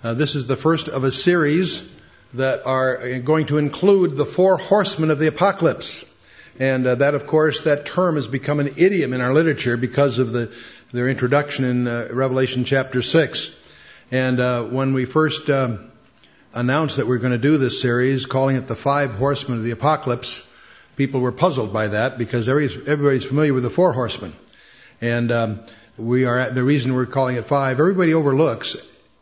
This is the first of a series that are going to include the four horsemen of the apocalypse. And that, of course, that term has become an idiom in our literature because of their introduction in Revelation chapter 6. And when we first announced that we're going to do this series, calling it the five horsemen of the apocalypse, people were puzzled by that because everybody's familiar with the four horsemen. And the reason we're calling it five, everybody overlooks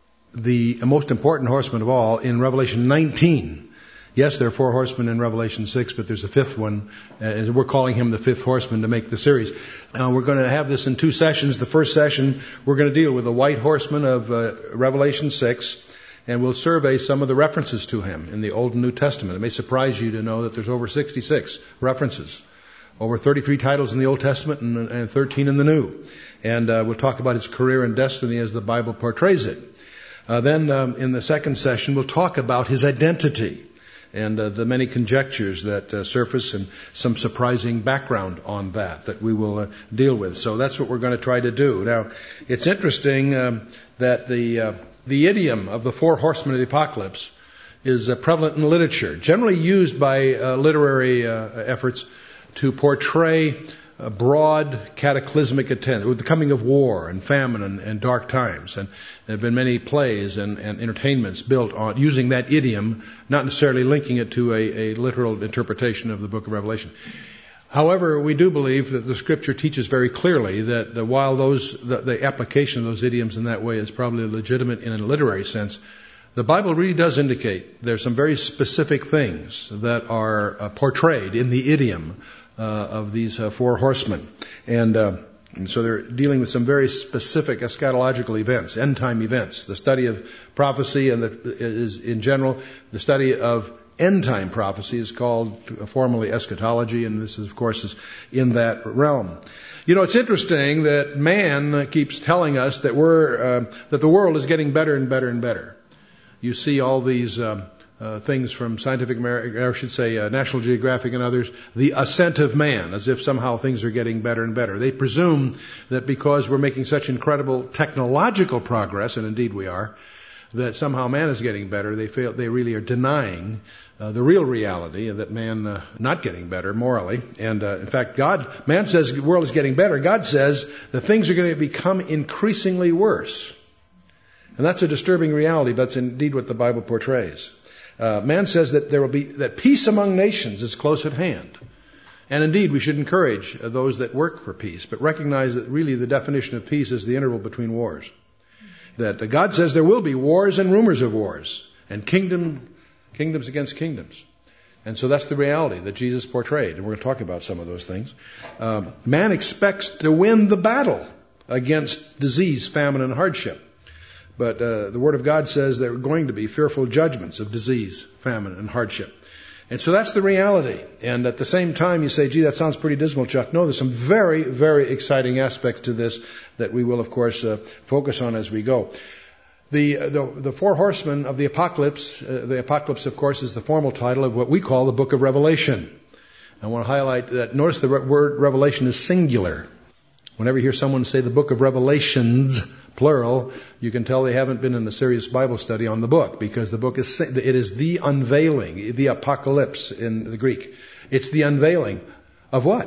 the most important horseman of all in Revelation 19. Yes, there are four horsemen in Revelation 6, but there's a fifth one. And we're calling him the fifth horseman to make the series. We're going to have this in two sessions. The first session, we're going to deal with the white horseman of Revelation 6, and we'll survey some of the references to him in the Old and New Testament. It may surprise you to know that there's over 66 references, over 33 titles in the Old Testament and 13 in the New. And we'll talk about his career and destiny as the Bible portrays it. Then in the second session, we'll talk about his identity and the many conjectures that surface and some surprising background on that we will deal with. So that's what we're going to try to do. Now, it's interesting that the idiom of the four horsemen of the apocalypse is prevalent in literature, generally used by literary efforts to portray broad cataclysmic intent, with the coming of war and famine and dark times. And there have been many plays and entertainments built on using that idiom, not necessarily linking it to a literal interpretation of the book of Revelation. However, we do believe that the Scripture teaches very clearly that while the application of those idioms in that way is probably legitimate in a literary sense, the Bible really does indicate there's some very specific things that are portrayed in the idiom of these four horsemen. And so they're dealing with some very specific eschatological events, end-time events. The study of prophecy is in general, the study of end-time prophecy is called formally eschatology, and this is, of course, is in that realm. You know, it's interesting that man keeps telling us that that the world is getting better and better and better. You see all these things from Scientific American, or I should say National Geographic and others, the ascent of man, as if somehow things are getting better and better. They presume that because we're making such incredible technological progress, and indeed we are, that somehow man is getting better. They really are denying the real reality that man not getting better morally. And in fact, man says the world is getting better. God says that things are going to become increasingly worse. And that's a disturbing reality, but that's indeed what the Bible portrays. Man says that peace among nations is close at hand. And indeed, we should encourage those that work for peace, but recognize that really the definition of peace is the interval between wars. That God says there will be wars and rumors of wars, and kingdoms against kingdoms. And so that's the reality that Jesus portrayed, and we're going to talk about some of those things. Man expects to win the battle against disease, famine, and hardship. But the Word of God says there are going to be fearful judgments of disease, famine, and hardship. And so that's the reality. And at the same time, you say, gee, that sounds pretty dismal, Chuck. No, there's some very, very exciting aspects to this that we will, of course, focus on as we go. The four horsemen of the apocalypse, of course, is the formal title of what we call the book of Revelation. I want to highlight that. Notice the word Revelation is singular. Whenever you hear someone say the book of Revelations, plural, you can tell they haven't been in the serious Bible study on the book, because the book is the unveiling, the apocalypse in the Greek. It's the unveiling of what?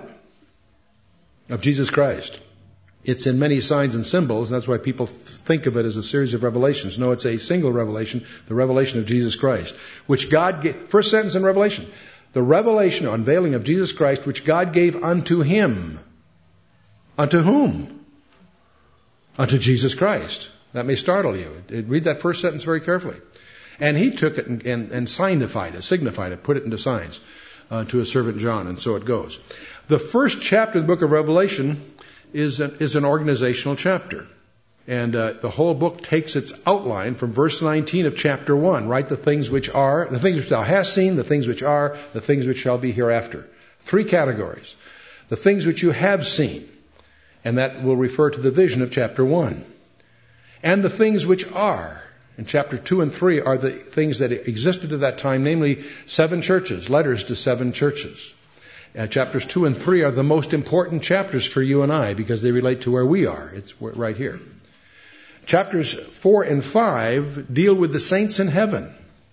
Of Jesus Christ. It's in many signs and symbols, and that's why people think of it as a series of revelations. No, it's a single revelation, the revelation of Jesus Christ, which God gave. First sentence in Revelation, the revelation or unveiling of Jesus Christ, which God gave unto him. Unto whom? Unto Jesus Christ. That may startle you. Read that first sentence very carefully. And he took it and signified it, put it into signs to his servant John, and so it goes. The first chapter of the book of Revelation is an organizational chapter. And the whole book takes its outline from verse 19 of chapter 1, right? The things which are, the things which thou hast seen, the things which are, the things which shall be hereafter. Three categories. The things which you have seen. And that will refer to the vision of chapter 1. And the things which are, in chapter 2 and 3, are the things that existed at that time, namely 7 churches, letters to 7 churches. Chapters 2 and 3 are the most important chapters for you and I, because they relate to where we are. It's right here. Chapters 4 and 5 deal with the saints in heaven.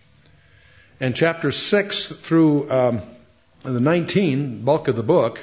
And chapters 6 through the 19, bulk of the book,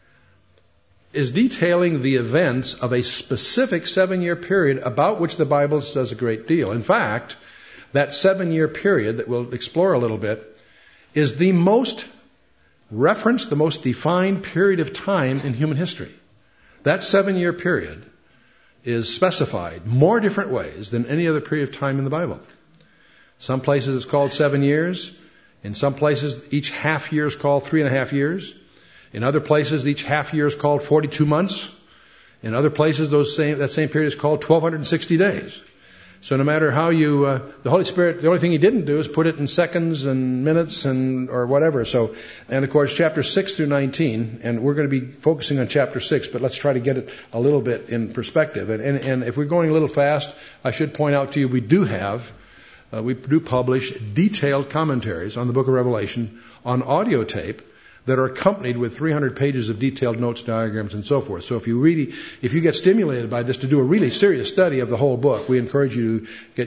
is detailing the events of a specific 7-year period about which the Bible says a great deal. In fact, that 7-year period that we'll explore a little bit is the most referenced, the most defined period of time in human history. That 7-year period is specified more different ways than any other period of time in the Bible. Some places it's called 7 years. In some places, each half year is called 3.5 years. In other places, each half year is called 42 months. In other places, that same period is called 1,260 days. So no matter how the Holy Spirit, the only thing He didn't do is put it in seconds and minutes or whatever. So, and of course, chapters 6 through 19, and we're going to be focusing on chapter 6, but let's try to get it a little bit in perspective. And if we're going a little fast, I should point out to you, we do publish detailed commentaries on the book of Revelation on audio tape that are accompanied with 300 pages of detailed notes, diagrams, and so forth. So if you get stimulated by this to do a really serious study of the whole book, we encourage you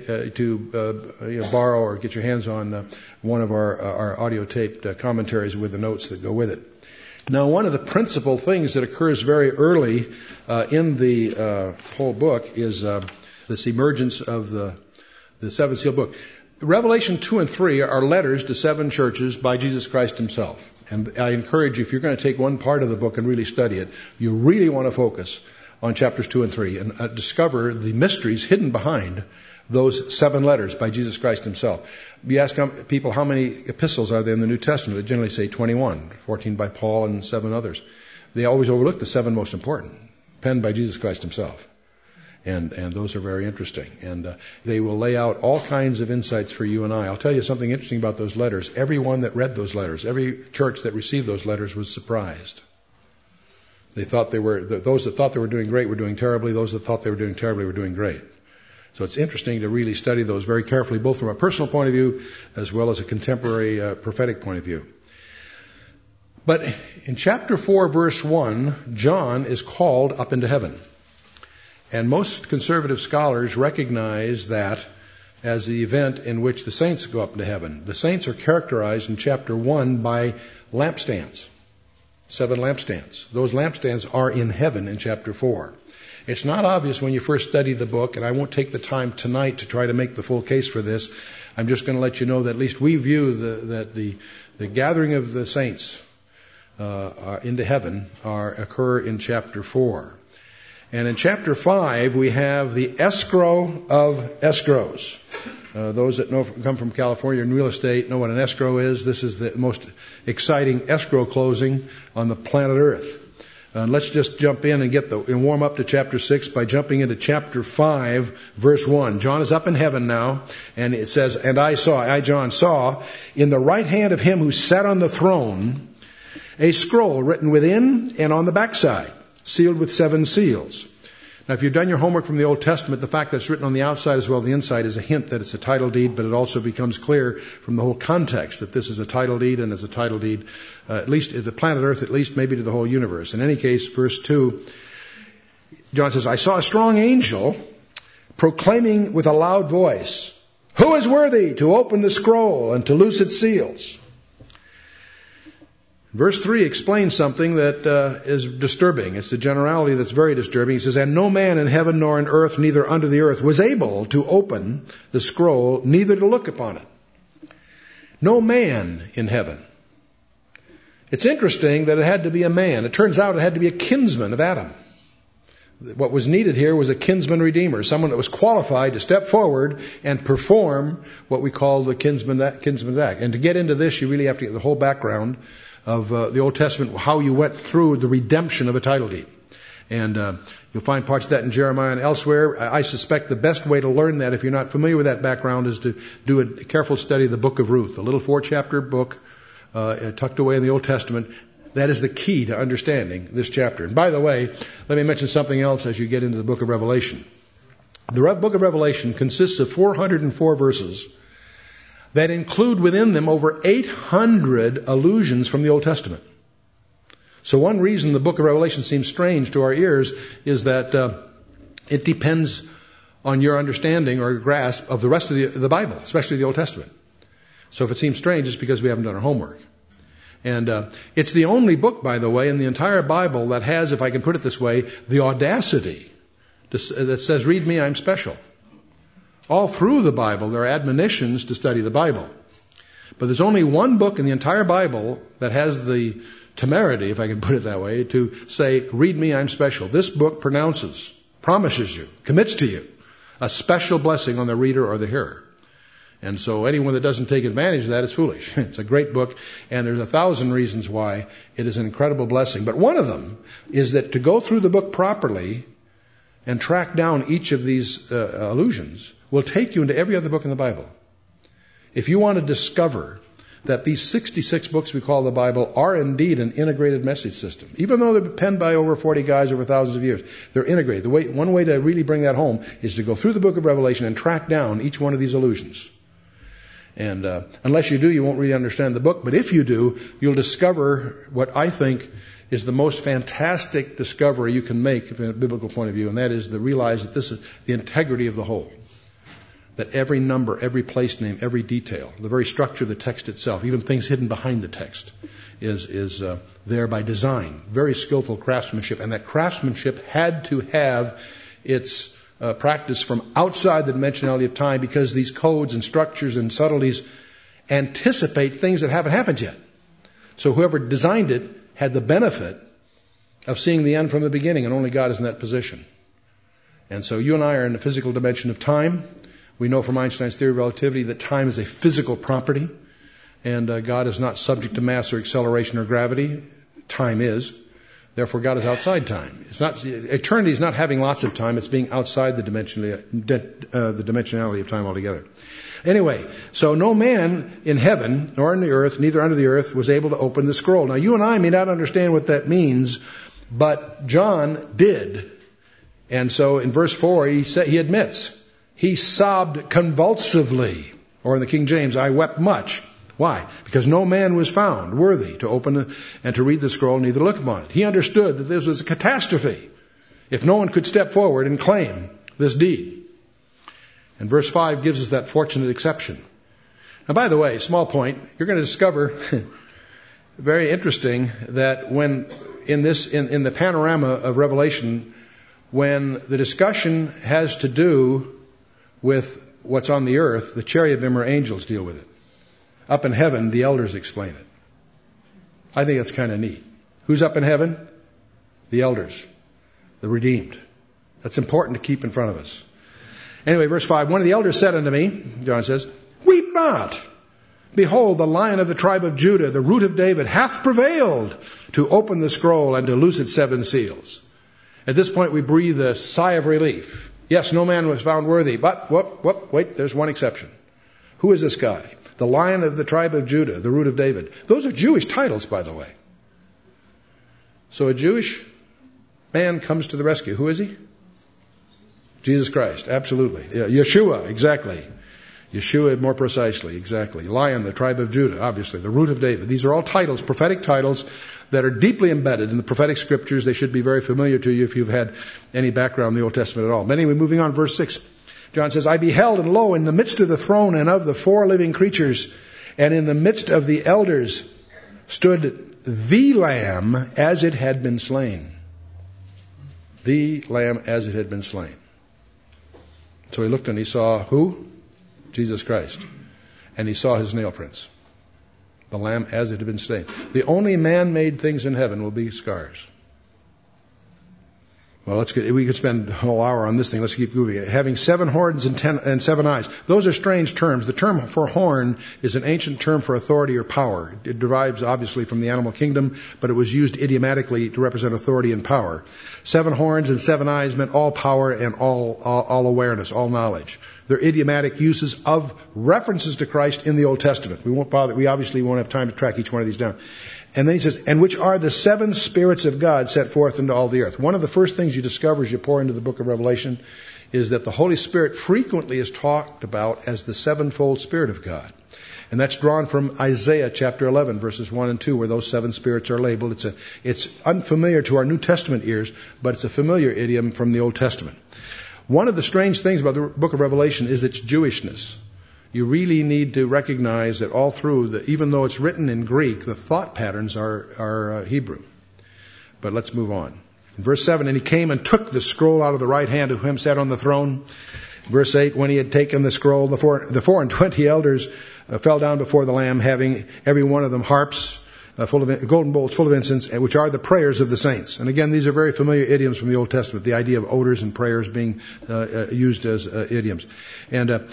to borrow or get your hands on one of our audio taped commentaries with the notes that go with it. Now, one of the principal things that occurs very early in the whole book is this emergence of the seventh seal book. Revelation 2 and 3 are letters to 7 churches by Jesus Christ Himself. And I encourage you, if you're going to take one part of the book and really study it, you really want to focus on chapters 2 and 3 and discover the mysteries hidden behind those 7 letters by Jesus Christ Himself. You ask people how many epistles are there in the New Testament. They generally say 21, 14 by Paul and 7 others. They always overlook the 7 most important, penned by Jesus Christ Himself. And those are very interesting. And they will lay out all kinds of insights for you and I. I'll tell you something interesting about those letters. Everyone that read those letters, every church that received those letters was surprised. Those that thought they were doing great were doing terribly. Those that thought they were doing terribly were doing great. So it's interesting to really study those very carefully, both from a personal point of view as well as a contemporary prophetic point of view. But in chapter 4, verse 1, John is called up into heaven. And most conservative scholars recognize that as the event in which the saints go up into heaven. The saints are characterized in chapter 1 by lampstands, 7 lampstands. Those lampstands are in heaven in chapter 4. It's not obvious when you first study the book, and I won't take the time tonight to try to make the full case for this. I'm just going to let you know that at least we view that the gathering of the saints into heaven occur in chapter 4. And in chapter 5, we have the escrow of escrows. Those that come from California in real estate know what an escrow is. This is the most exciting escrow closing on the planet Earth. Let's just jump in and warm up to chapter 6 by jumping into chapter 5, verse 1. John is up in heaven now, and it says, "And I, John, saw in the right hand of Him who sat on the throne a scroll written within and on the backside, sealed with 7 seals." Now, if you've done your homework from the Old Testament, the fact that it's written on the outside as well as the inside is a hint that it's a title deed, but it also becomes clear from the whole context that this is a title deed, and it's a title deed, at least to the planet Earth, at least maybe to the whole universe. In any case, verse 2, John says, "I saw a strong angel proclaiming with a loud voice, 'Who is worthy to open the scroll and to loose its seals?'" Verse 3 explains something that is disturbing. It's the generality that's very disturbing. He says, "And no man in heaven nor in earth, neither under the earth, was able to open the scroll, neither to look upon it." No man in heaven. It's interesting that it had to be a man. It turns out it had to be a kinsman of Adam. What was needed here was a kinsman redeemer, someone that was qualified to step forward and perform what we call the kinsman's act. And to get into this, you really have to get the whole background of the Old Testament, how you went through the redemption of a title deed. And you'll find parts of that in Jeremiah and elsewhere. I suspect the best way to learn that, if you're not familiar with that background, is to do a careful study of the book of Ruth, a little 4-chapter book tucked away in the Old Testament. That is the key to understanding this chapter. And by the way, let me mention something else as you get into the book of Revelation. The book of Revelation consists of 404 verses that include within them over 800 allusions from the Old Testament. So one reason the book of Revelation seems strange to our ears is that it depends on your understanding or grasp of the rest of the Bible, especially the Old Testament. So if it seems strange, it's because we haven't done our homework. And it's the only book, by the way, in the entire Bible that has, if I can put it this way, the audacity that says, read me, I'm special. All through the Bible, there are admonitions to study the Bible. But there's only one book in the entire Bible that has the temerity, if I can put it that way, to say, read me, I'm special. This book promises you, commits to you a special blessing on the reader or the hearer. And so anyone that doesn't take advantage of that is foolish. It's a great book, and there's 1,000 reasons why it is an incredible blessing. But one of them is that to go through the book properly and track down each of these allusions will take you into every other book in the Bible. If you want to discover that these 66 books we call the Bible are indeed an integrated message system, even though they're penned by over 40 guys over thousands of years, they're integrated. One way to really bring that home is to go through the book of Revelation and track down each one of these allusions. And unless you do, you won't really understand the book. But if you do, you'll discover what I think is the most fantastic discovery you can make from a biblical point of view, and that is to realize that this is the integrity of the whole. That every number, every place name, every detail, the very structure of the text itself, even things hidden behind the text, is there by design. Very skillful craftsmanship. And that craftsmanship had to have its practice from outside the dimensionality of time, because these codes and structures and subtleties anticipate things that haven't happened yet. So whoever designed it had the benefit of seeing the end from the beginning, and only God is in that position. And so you and I are in the physical dimension of time. We know from Einstein's theory of relativity that time is a physical property, and God is not subject to mass or acceleration or gravity. Time is. Therefore, God is outside time. Eternity is not having lots of time. It's being outside the dimensionality of time altogether. Anyway, so no man in heaven, nor in the earth, neither under the earth, was able to open the scroll. Now, you and I may not understand what that means, but John did. And so in verse 4, he admits, he sobbed convulsively. Or in the King James, I wept much. Why? Because no man was found worthy to open and to read the scroll, neither look upon it. He understood that this was a catastrophe if no one could step forward and claim this deed. And verse 5 gives us that fortunate exception. Now, by the way, small point, you're going to discover, very interesting, that when in the panorama of Revelation, when the discussion has to do with what's on the earth, the cherubim or angels deal with it. Up in heaven, the elders explain it. I think that's kind of neat. Who's up in heaven? The elders, the redeemed. That's important to keep in front of us. Anyway, verse 5, one of the elders said unto me, John says, weep not. Behold, the Lion of the tribe of Judah, the Root of David, hath prevailed to open the scroll and to loose its 7 seals. At this point, we breathe a sigh of relief. Yes, no man was found worthy, but, wait, there's one exception. Who is this guy? The Lion of the tribe of Judah, the Root of David. Those are Jewish titles, by the way. So a Jewish man comes to the rescue. Who is he? Jesus Christ, absolutely. Yeah, Yeshua, exactly. Yeshua, more precisely, exactly. Lion, the tribe of Judah, obviously. The Root of David. These are all titles, prophetic titles, that are deeply embedded in the prophetic scriptures. They should be very familiar to you if you've had any background in the Old Testament at all. But anyway, moving on, verse 6. John says, I beheld, and lo, in the midst of the throne and of the 4 living creatures, and in the midst of the elders, stood the Lamb as it had been slain. The Lamb as it had been slain. So he looked and he saw who? Jesus Christ. And he saw his nail prints. The Lamb as it had been slain. The only man-made things in heaven will be scars. Well, we could spend a whole hour on this thing. Let's keep moving. Having 7 horns and 7 eyes. Those are strange terms. The term for horn is an ancient term for authority or power. It derives obviously from the animal kingdom, but it was used idiomatically to represent authority and power. 7 horns and 7 eyes meant all power and all awareness, all knowledge. They're idiomatic uses of references to Christ in the Old Testament. We obviously won't have time to track each one of these down. And then he says, and which are the 7 spirits of God set forth into all the earth. One of the first things you discover as you pour into the book of Revelation is that the Holy Spirit frequently is talked about as the 7-fold Spirit of God. And that's drawn from Isaiah chapter 11, verses 1 and 2, where those 7 spirits are labeled. It's unfamiliar to our New Testament ears, but it's a familiar idiom from the Old Testament. One of the strange things about the book of Revelation is its Jewishness. You really need to recognize that all through, that even though it's written in Greek, the thought patterns are Hebrew. But let's move on. In verse 7, and he came and took the scroll out of the right hand of him sat on the throne. Verse 8, when he had taken the scroll, the 24 elders fell down before the Lamb, having every one of them harps, full of golden bowls full of incense, which are the prayers of the saints. And again, these are very familiar idioms from the Old Testament, the idea of odors and prayers being used as idioms. And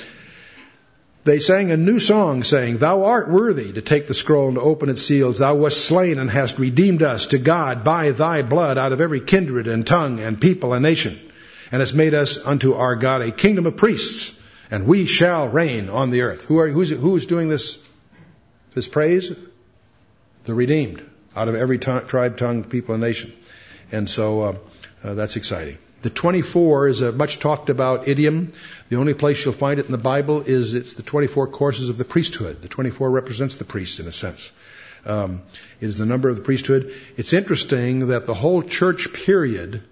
they sang a new song, saying, Thou art worthy to take the scroll and to open its seals. Thou wast slain and hast redeemed us to God by thy blood out of every kindred and tongue and people and nation, and hast made us unto our God a kingdom of priests, and we shall reign on the earth. Who's doing this praise? The redeemed out of every tribe, tongue, people, and nation. And so that's exciting. The 24 is a much talked about idiom. The only place you'll find it in the Bible is it's the 24 courses of the priesthood. The 24 represents the priest in a sense. It is the number of the priesthood. It's interesting that the whole church period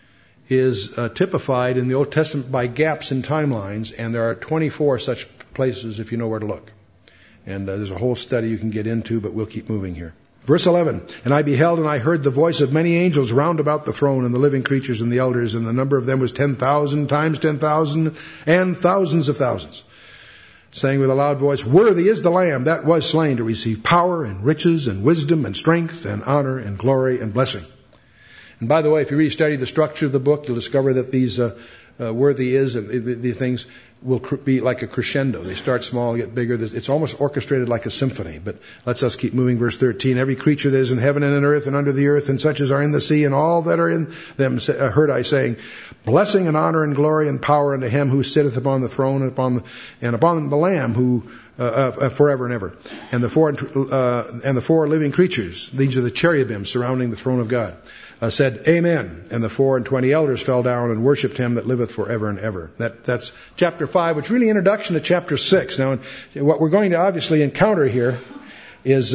is typified in the Old Testament by gaps in timelines, and there are 24 such places if you know where to look. And there's a whole study you can get into, but we'll keep moving here. Verse 11, and I beheld and I heard the voice of many angels round about the throne and the living creatures and the elders, and the number of them was 10,000 times 10,000 and thousands of thousands, saying with a loud voice, Worthy is the Lamb that was slain to receive power and riches and wisdom and strength and honor and glory and blessing. And by the way, if you really study the structure of the book, you'll discover that these worthy is and the things will be like a crescendo. They start small, get bigger. It's almost orchestrated like a symphony. But let's us keep moving. Verse 13. Every creature that is in heaven and in earth and under the earth, and such as are in the sea, and all that are in them, heard I saying, Blessing and honor and glory and power unto him who sitteth upon the throne and upon the Lamb who forever and ever. And the four living creatures, these are the cherubim surrounding the throne of God, said, Amen. And the 24 elders fell down and worshipped him that liveth forever and ever. That's chapter 5, which is really introduction to chapter 6. Now, what we're going to obviously encounter here is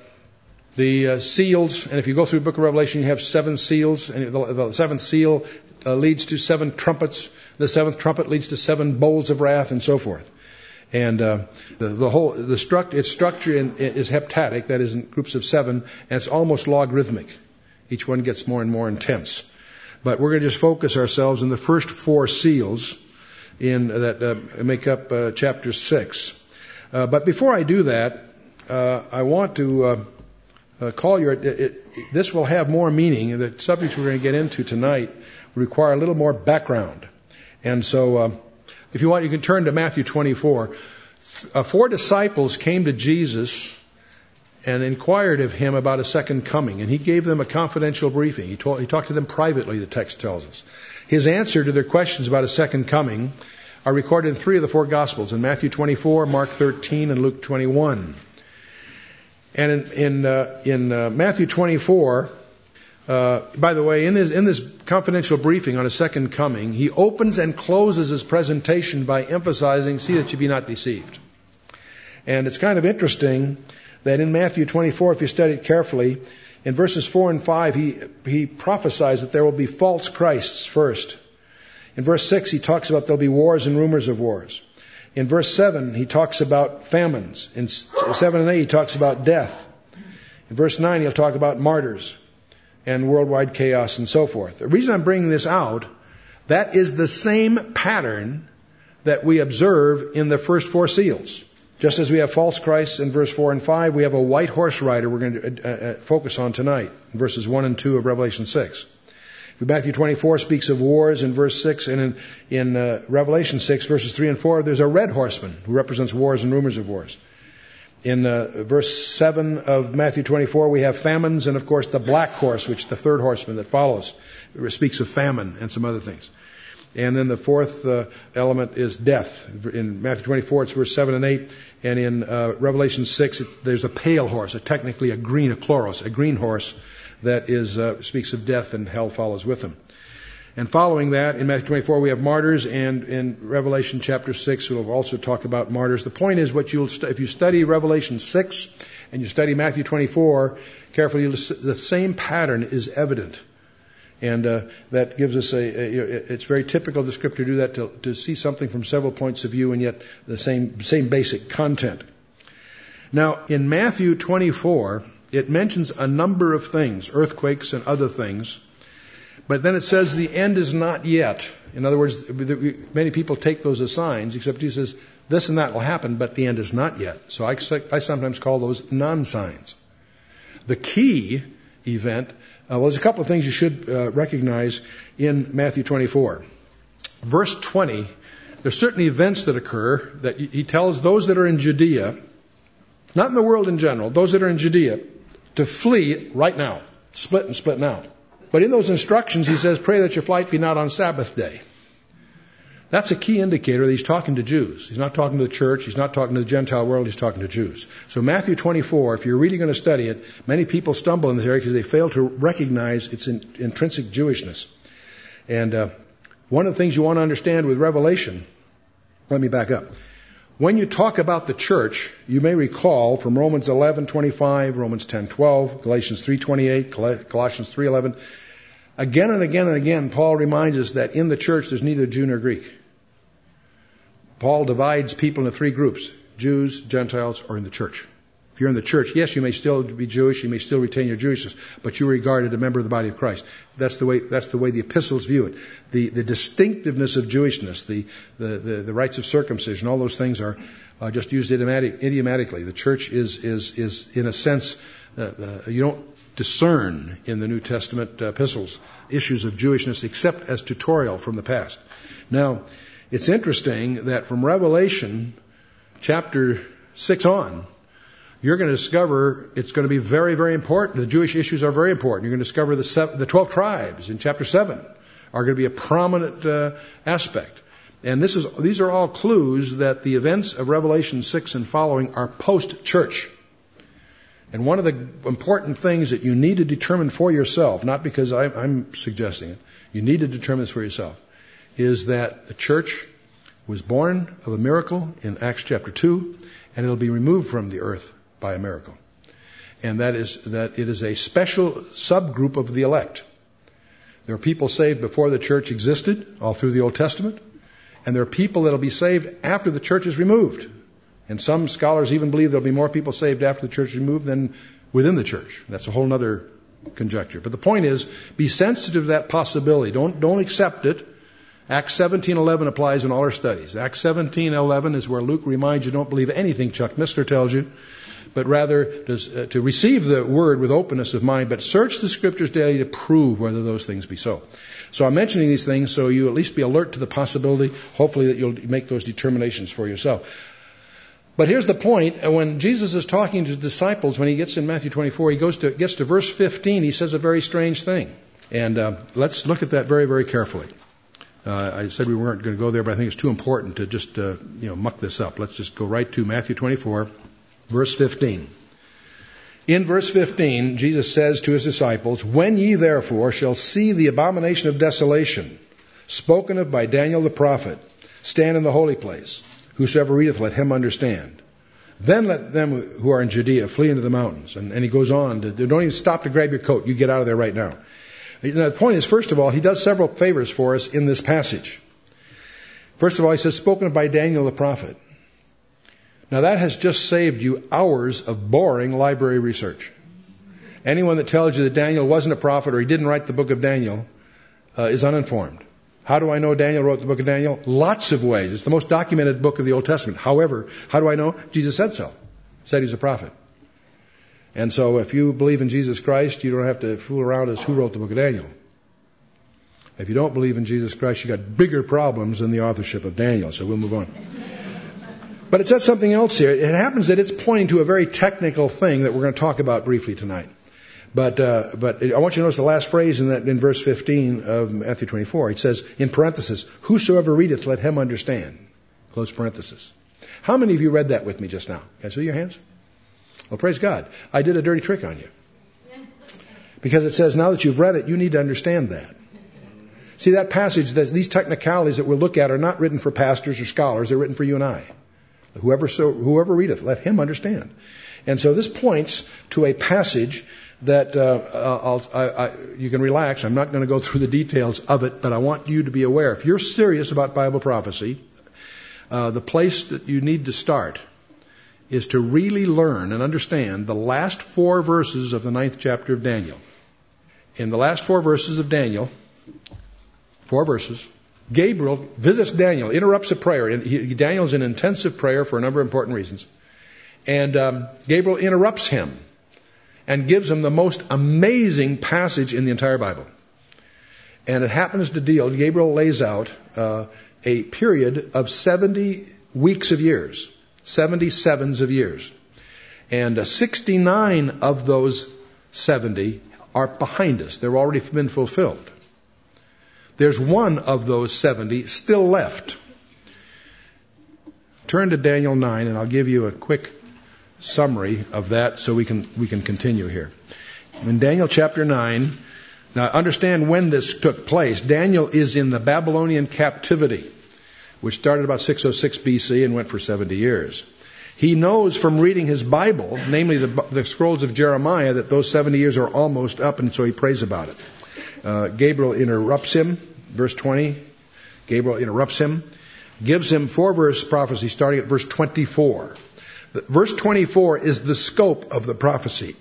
the seals. And if you go through the book of Revelation, you have 7 seals. And the seventh seal leads to 7 trumpets. The 7th trumpet leads to 7 bowls of wrath, and so forth. And its structure is heptatic, that is in groups of 7, and it's almost logarithmic. Each one gets more and more intense. But we're going to just focus ourselves on the first 4 seals that make up chapter 6. But before I do that, I want to call this will have more meaning. The subjects we're going to get into tonight require a little more background. And so, if you want, you can turn to Matthew 24. 4 disciples came to Jesus and inquired of him about a second coming, and he gave them a confidential briefing. He talked to them privately, the text tells us. His answer to their questions about a second coming are recorded in 3 of the 4 Gospels, in Matthew 24, Mark 13, and Luke 21. And in Matthew 24, by the way, in this confidential briefing on a second coming, he opens and closes his presentation by emphasizing, see that you be not deceived. And it's kind of interesting that in Matthew 24, if you study it carefully, in verses 4 and 5, he prophesies that there will be false Christs first. In verse 6, he talks about there'll be wars and rumors of wars. In verse 7, he talks about famines. In 7 and 8, he talks about death. In verse 9, he'll talk about martyrs and worldwide chaos and so forth. The reason I'm bringing this out, that is the same pattern that we observe in the first 4 seals. Just as we have false Christs in verse 4 and 5, we have a white horse rider we're going to focus on tonight, in verses 1 and 2 of Revelation 6. Matthew 24 speaks of wars in verse 6, and in Revelation 6, verses 3 and 4, there's a red horseman who represents wars and rumors of wars. In verse 7 of Matthew 24, we have famines, and of course the black horse, which is the 3rd horseman that follows, speaks of famine and some other things. And then the 4th element is death. In Matthew 24, it's verse 7 and 8. And in Revelation 6, there's a pale horse, technically a chloros, a green horse that speaks of death, and hell follows with him. And following that, in Matthew 24, we have martyrs, and in Revelation chapter 6, we'll also talk about martyrs. The point is, if you study Revelation 6 and you study Matthew 24 carefully, the same pattern is evident. And that gives us it's very typical of the Scripture to do that, to see something from several points of view and yet the same basic content. Now, in Matthew 24, it mentions a number of things, earthquakes and other things, but then it says the end is not yet. In other words, many people take those as signs, except Jesus says this and that will happen, but the end is not yet. So I sometimes call those non-signs. The key event, there's a couple of things you should recognize in Matthew 24. Verse 20, there's certain events that occur that he tells those that are in Judea, not in the world in general, those that are in Judea, to flee right now. Split now. But in those instructions, he says, pray that your flight be not on Sabbath day. That's a key indicator that he's talking to Jews. He's not talking to the church. He's not talking to the Gentile world. He's talking to Jews. So Matthew 24, if you're really going to study it, many people stumble in this area because they fail to recognize its intrinsic Jewishness. And one of the things you want to understand with Revelation, let me back up. When you talk about the church, you may recall from Romans 11:25, Romans 10:12, Galatians 3:28, Colossians 3:11, again and again and again, Paul reminds us that in the church there's neither Jew nor Greek. Paul divides people into three groups: Jews, Gentiles, or in the church. If you're in the church, yes, you may still be Jewish, you may still retain your Jewishness, but you're regarded a member of the body of Christ. That's the way the epistles view it. The distinctiveness of Jewishness, the rites of circumcision, all those things are just used idiomatically. The church is in a sense, you don't discern in the New Testament epistles issues of Jewishness except as tutorial from the past. Now, it's interesting that from Revelation chapter 6 on, you're going to discover it's going to be very, very important. The Jewish issues are very important. You're going to discover the 12 tribes in chapter 7 are going to be a prominent aspect. And these are all clues that the events of Revelation 6 and following are post-church. And one of the important things that you need to determine for yourself, not because I'm suggesting it, you need to determine this for yourself, is that the church was born of a miracle in Acts chapter 2, and it'll be removed from the earth by a miracle. And that is that it is a special subgroup of the elect. There are people saved before the church existed, all through the Old Testament, and there are people that will be saved after the church is removed. And some scholars even believe there will be more people saved after the church is removed than within the church. That's a whole other conjecture. But the point is, be sensitive to that possibility. Don't accept it. Acts 17:11 applies in all our studies. Acts 17:11 is where Luke reminds you, don't believe anything Chuck Missler tells you, but rather to receive the word with openness of mind, but search the Scriptures daily to prove whether those things be so. So I'm mentioning these things so you at least be alert to the possibility, hopefully, that you'll make those determinations for yourself. But here's the point. When Jesus is talking to his disciples, when he gets in Matthew 24, he gets to verse 15, he says a very strange thing. And let's look at that very, very carefully. I said we weren't going to go there, but I think it's too important to just muck this up. Let's just go right to Matthew 24, verse 15. In verse 15, Jesus says to his disciples, "When ye therefore shall see the abomination of desolation, spoken of by Daniel the prophet, stand in the holy place. Whosoever readeth, let him understand. Then let them who are in Judea flee into the mountains." And he goes on, don't even stop to grab your coat. You get out of there right now. Now, the point is, first of all, he does several favors for us in this passage. First of all, he says, spoken of by Daniel the prophet. Now, that has just saved you hours of boring library research. Anyone that tells you that Daniel wasn't a prophet or he didn't write the book of Daniel is uninformed. How do I know Daniel wrote the book of Daniel? Lots of ways. It's the most documented book of the Old Testament. However, how do I know? Jesus said so. He said he's a prophet. And so if you believe in Jesus Christ, you don't have to fool around as who wrote the book of Daniel. If you don't believe in Jesus Christ, you got bigger problems than the authorship of Daniel. So we'll move on. But it says something else here. It happens that it's pointing to a very technical thing that we're going to talk about briefly tonight. But I want you to notice the last phrase in verse 15 of Matthew 24. It says, in parenthesis, whosoever readeth, let him understand. Close parenthesis. How many of you read that with me just now? Can I see your hands? Well, praise God. I did a dirty trick on you. Because it says, now that you've read it, you need to understand that. See, that passage, these technicalities that we'll look at are not written for pastors or scholars. They're written for you and I. Whoever readeth, let him understand. And so this points to a passage that you can relax. I'm not going to go through the details of it, but I want you to be aware. If you're serious about Bible prophecy, the place that you need to start is to really learn and understand the last 4 verses of the 9th chapter of Daniel. In the last 4 verses of Daniel, 4 verses, Gabriel visits Daniel, interrupts a prayer. Daniel's in intensive prayer for a number of important reasons. And Gabriel interrupts him and gives him the most amazing passage in the entire Bible. And it happens to deal, Gabriel lays out a period of 70 weeks of years, 77s of years. And 69 of those 70 are behind us. They've already been fulfilled. There's one of those 70 still left. Turn to Daniel 9, and I'll give you a quick summary of that so we can continue here. In Daniel chapter 9, now understand when this took place. Daniel is in the Babylonian captivity, which started about 606 BC and went for 70 years. He knows from reading his Bible, namely the scrolls of Jeremiah, that those 70 years are almost up, and so he prays about it. Gabriel interrupts him, verse 20. Gabriel interrupts him, gives him 4-verse prophecy starting at verse 24. Verse 24 is the scope of the prophecy.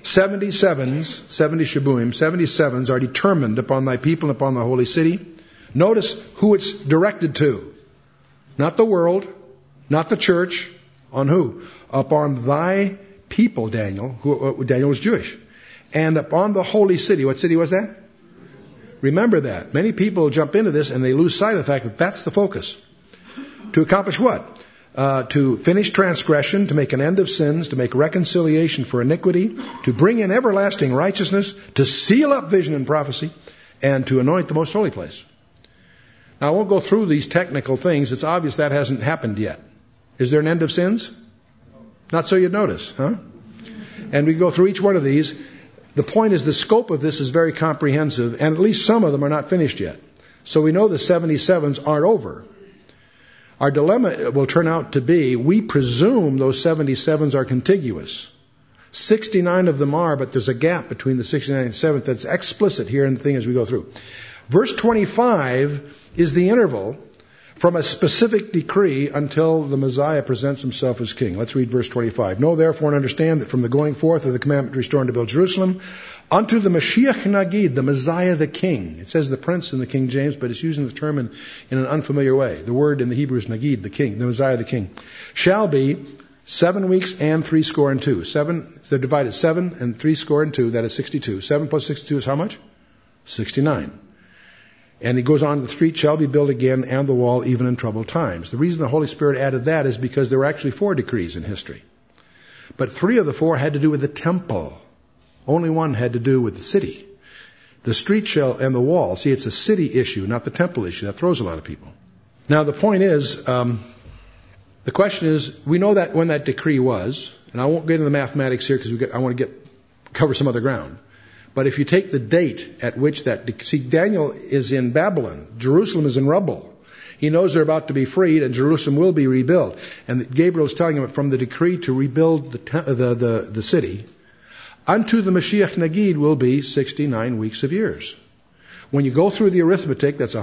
77s, 70 Shabuim, 77s are determined upon thy people and upon the holy city. Notice who it's directed to. Not the world, not the church. On who? Upon thy people, Daniel. Daniel was Jewish. And upon the holy city. What city was that? Remember that. Many people jump into this and they lose sight of the fact that that's the focus. To accomplish what? To finish transgression, to make an end of sins, to make reconciliation for iniquity, to bring in everlasting righteousness, to seal up vision and prophecy, and to anoint the most holy place. Now, I won't go through these technical things. It's obvious that hasn't happened yet. Is there an end of sins? Not so you'd notice, huh? And we go through each one of these. The point is the scope of this is very comprehensive, and at least some of them are not finished yet. So we know the 77s aren't over. Our dilemma will turn out to be, we presume those 77s are contiguous. 69 of them are, but there's a gap between the 69 and 7th that's explicit here in the thing as we go through. Verse 25 is the interval from a specific decree until the Messiah presents himself as king. Let's read verse 25. Know therefore and understand that from the going forth of the commandment to restore and to build Jerusalem, unto the Mashiach Nagid, the Messiah the king. It says the prince in the King James, but it's using the term in an unfamiliar way. The word in the Hebrew is Nagid, the king, the Messiah the king. Shall be 7 weeks and 62. They're divided 7 and 62, that is 62. 7 plus 62 is how much? 69. And he goes on, the street shall be built again, and the wall even in troubled times. The reason the Holy Spirit added that is because there were actually 4 decrees in history. But 3 of the 4 had to do with the temple. Only 1 had to do with the city. The street shall and the wall. See, it's a city issue, not the temple issue. That throws a lot of people. Now, the point is, the question is, we know that when that decree was, and I won't get into the mathematics here because I want to cover some other ground. But if you take the date at which Daniel is in Babylon. Jerusalem is in rubble. He knows they're about to be freed and Jerusalem will be rebuilt. And Gabriel is telling him from the decree to rebuild the city, unto the Mashiach Nagid will be 69 weeks of years. When you go through the arithmetic, that's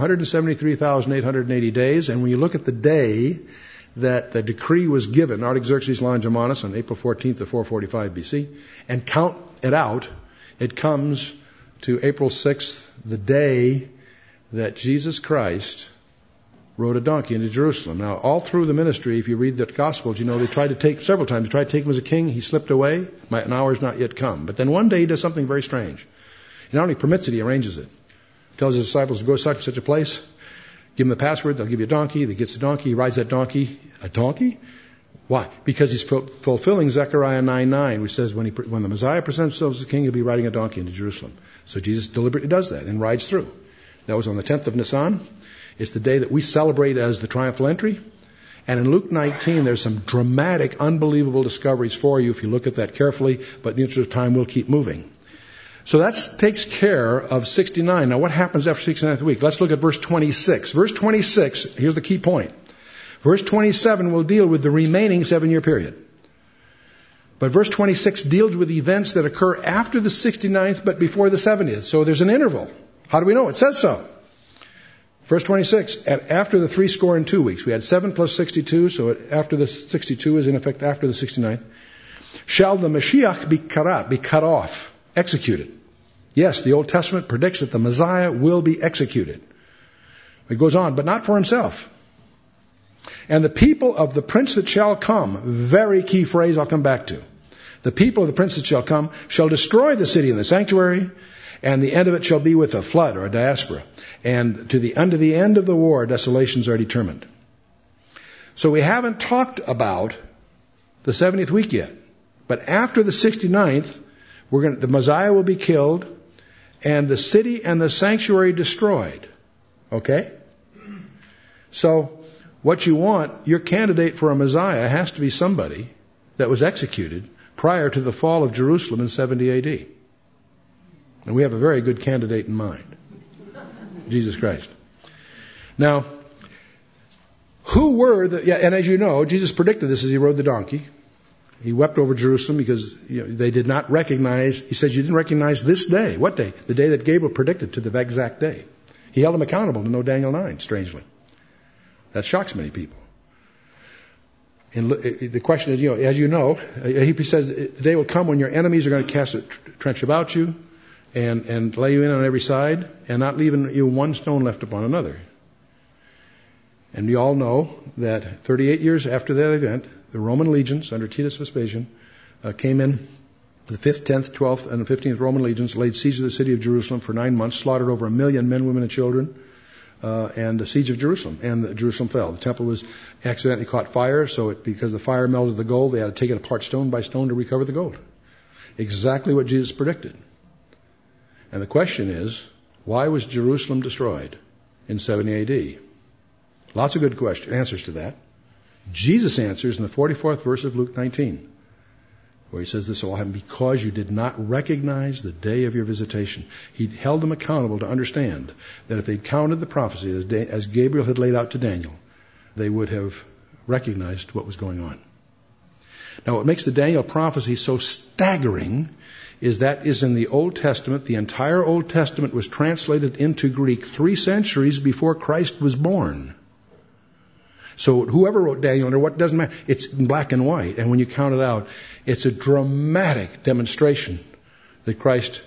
173,880 days. And when you look at the day that the decree was given, Artaxerxes Longimanus on April 14th of 445 BC, and count it out, it comes to April 6th, the day that Jesus Christ rode a donkey into Jerusalem. Now, all through the ministry, if you read the Gospels, you know, they tried to take him as a king. He slipped away. An hour's not yet come. But then one day he does something very strange. He not only permits it, he arranges it. Tells his disciples to go to such and such a place. Give him the password. They'll give you a donkey. He gets the donkey. He rides that donkey. A donkey? Why? Because he's fulfilling Zechariah 9:9, which says when the Messiah presents himself as the king, he'll be riding a donkey into Jerusalem. So Jesus deliberately does that and rides through. That was on the 10th of Nisan. It's the day that we celebrate as the triumphal entry. And in Luke 19, there's some dramatic, unbelievable discoveries for you if you look at that carefully. But in the interest of time, we'll keep moving. So that takes care of 69. Now, what happens after 69th week? Let's look at verse 26. Verse 26, here's the key point. Verse 27 will deal with the remaining 7-year period. But verse 26 deals with events that occur after the 69th but before the 70th. So there's an interval. How do we know? It says so. Verse 26, and after the 62 weeks, we had 7 plus 62, so after the 62 is in effect after the 69th, shall the Mashiach be cut off, executed. Yes, the Old Testament predicts that the Messiah will be executed. It goes on, but not for himself. And the people of the prince that shall come, very key phrase I'll come back to. The people of the prince that shall come shall destroy the city and the sanctuary, and the end of it shall be with a flood or a diaspora. And to the end of the war, desolations are determined. So we haven't talked about the 70th week yet. But after the 69th, the Messiah will be killed, and the city and the sanctuary destroyed. Okay? So, what you want, your candidate for a Messiah has to be somebody that was executed prior to the fall of Jerusalem in 70 AD. And we have a very good candidate in mind. Jesus Christ. Now, who were and as you know, Jesus predicted this as he rode the donkey. He wept over Jerusalem because they did not recognize, he says, you didn't recognize this day. What day? The day that Gabriel predicted to the exact day. He held them accountable to know Daniel 9, strangely. That shocks many people. And the question is, as you know, he says, the day will come when your enemies are going to cast a trench about you and lay you in on every side and not leaving you one stone left upon another. And we all know that 38 years after that event, the Roman legions under Titus Vespasian came in, the 5th, 10th, 12th, and the 15th Roman legions laid siege to the city of Jerusalem for 9 months, slaughtered over 1 million men, women, and children, and the siege of Jerusalem. And Jerusalem fell. The temple was accidentally caught fire, so because the fire melted the gold, they had to take it apart stone by stone to recover the gold. Exactly what Jesus predicted. And the question is, why was Jerusalem destroyed in 70 AD? Lots of good answers to that. Jesus answers in the 44th verse of Luke 19, where he says this will happen because you did not recognize the day of your visitation. He held them accountable to understand that if they'd counted the prophecy as Gabriel had laid out to Daniel, they would have recognized what was going on. Now, what makes the Daniel prophecy so staggering is that is in the Old Testament. The entire Old Testament was translated into Greek 3 centuries before Christ was born. So whoever wrote Daniel, or what doesn't matter, it's in black and white. And when you count it out, it's a dramatic demonstration that Christ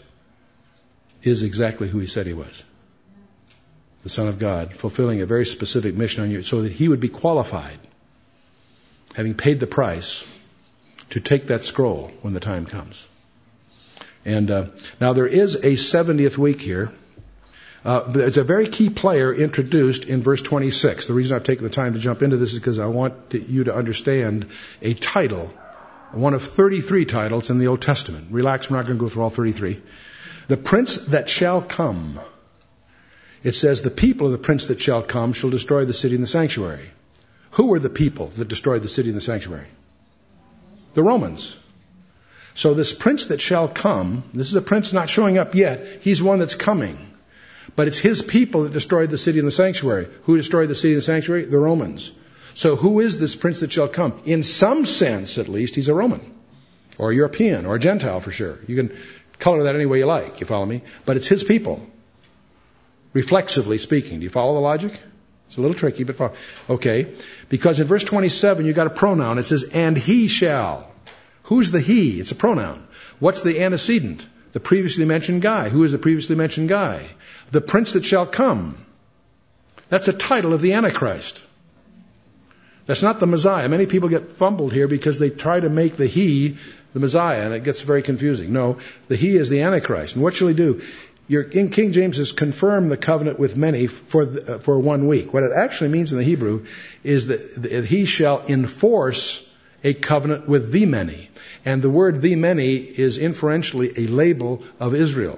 is exactly who he said he was. The Son of God, fulfilling a very specific mission on you, so that he would be qualified, having paid the price, to take that scroll when the time comes. And now there is a 70th week here. There's a very key player introduced in verse 26. The reason I've taken the time to jump into this is because I want you to understand a title, one of 33 titles in the Old Testament. Relax, we're not going to go through all 33. The prince that shall come. It says, the people of the prince that shall come shall destroy the city and the sanctuary. Who were the people that destroyed the city and the sanctuary? The Romans. So this prince that shall come, this is a prince not showing up yet. He's one that's coming. But it's his people that destroyed the city and the sanctuary. Who destroyed the city and the sanctuary? The Romans. So who is this prince that shall come? In some sense, at least, he's a Roman. Or a European, or a Gentile for sure. You can color that any way you like, you follow me? But it's his people. Reflexively speaking. Do you follow the logic? It's a little tricky, but follow. Okay. Because in verse 27, you got a pronoun. It says, and he shall. Who's the he? It's a pronoun. What's the antecedent? The previously mentioned guy. Who is the previously mentioned guy? The prince that shall come. That's a title of the Antichrist. That's not the Messiah. Many people get fumbled here because they try to make the he the Messiah, and it gets very confusing. No, the he is the Antichrist. And what shall he do? In King James has confirmed the covenant with many for 1 week. What it actually means in the Hebrew is that he shall enforce a covenant with the many. And the word the many is inferentially a label of Israel.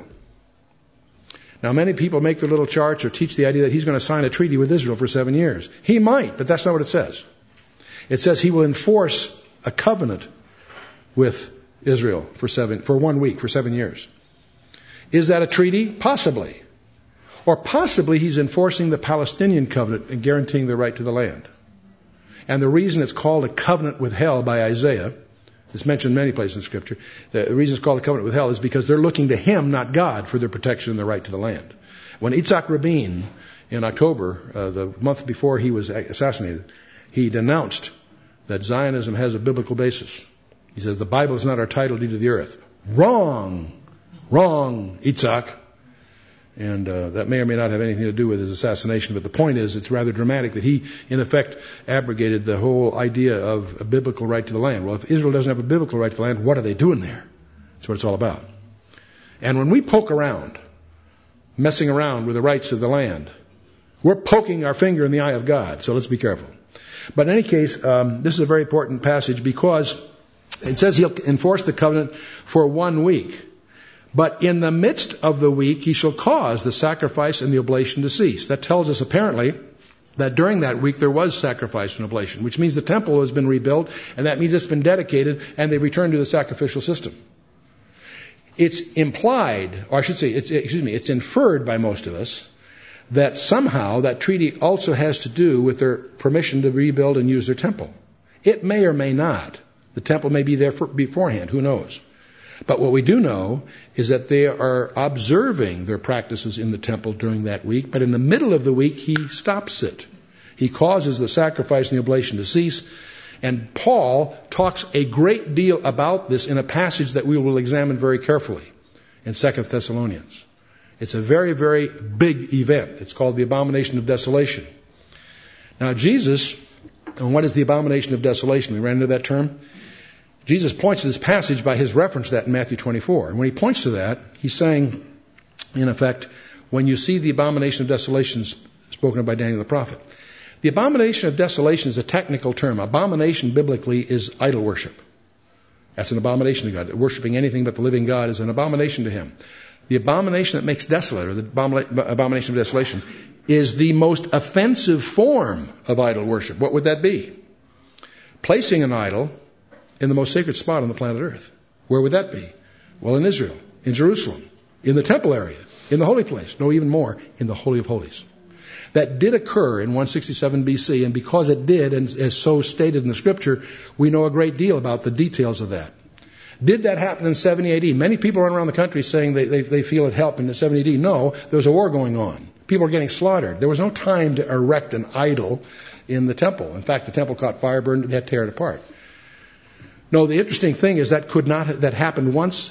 Now, many people make their little charts or teach the idea that he's going to sign a treaty with Israel for 7 years. He might, but that's not what it says. It says he will enforce a covenant with Israel for 1 week, for 7 years. Is that a treaty? Possibly. Or possibly he's enforcing the Palestinian covenant and guaranteeing the right to the land. And the reason it's called a covenant with hell by Isaiah, it's mentioned many places in Scripture, the reason it's called a covenant with hell is because they're looking to him, not God, for their protection and their right to the land. When Yitzhak Rabin, in October, the month before he was assassinated, he denounced that Zionism has a biblical basis. He says, the Bible is not our title deed to the earth. Wrong, Yitzhak. And that may or may not have anything to do with his assassination, but the point is it's rather dramatic that he, in effect, abrogated the whole idea of a biblical right to the land. Well, if Israel doesn't have a biblical right to the land, what are they doing there? That's what it's all about. And when we poke around, messing around with the rights of the land, we're poking our finger in the eye of God, so let's be careful. But in any case, this is a very important passage because it says he'll enforce the covenant for 1 week. But in the midst of the week, he shall cause the sacrifice and the oblation to cease. That tells us apparently that during that week there was sacrifice and oblation, which means the temple has been rebuilt, and that means it's been dedicated, and they returned to the sacrificial system. It's implied, or I should say, it's inferred by most of us, that somehow that treaty also has to do with their permission to rebuild and use their temple. It may or may not. The temple may be there beforehand, who knows? But what we do know is that they are observing their practices in the temple during that week, but in the middle of the week, he stops it. He causes the sacrifice and the oblation to cease, and Paul talks a great deal about this in a passage that we will examine very carefully in 2 Thessalonians. It's a very, very big event. It's called the Abomination of Desolation. Now, Jesus, and what is the Abomination of Desolation? We ran into that term. Jesus points to this passage by his reference to that in Matthew 24. And when he points to that, he's saying, in effect, when you see the Abomination of Desolation spoken of by Daniel the prophet, the Abomination of Desolation is a technical term. Abomination biblically is idol worship. That's an abomination to God. Worshipping anything but the living God is an abomination to him. The abomination that makes desolate, or the abomination of desolation, is the most offensive form of idol worship. What would that be? Placing an idol in the most sacred spot on the planet Earth. Where would that be? Well, in Israel, in Jerusalem, in the temple area, in the holy place. No, even more, in the Holy of Holies. That did occur in 167 BC, and because it did, and as so stated in the Scripture, we know a great deal about the details of that. Did that happen in 70 AD? Many people run around the country saying they feel it happened in 70 AD. No, there was a war going on. People were getting slaughtered. There was no time to erect an idol in the temple. In fact, the temple caught fire, burned, they had to tear it apart. No, the interesting thing is that happened once,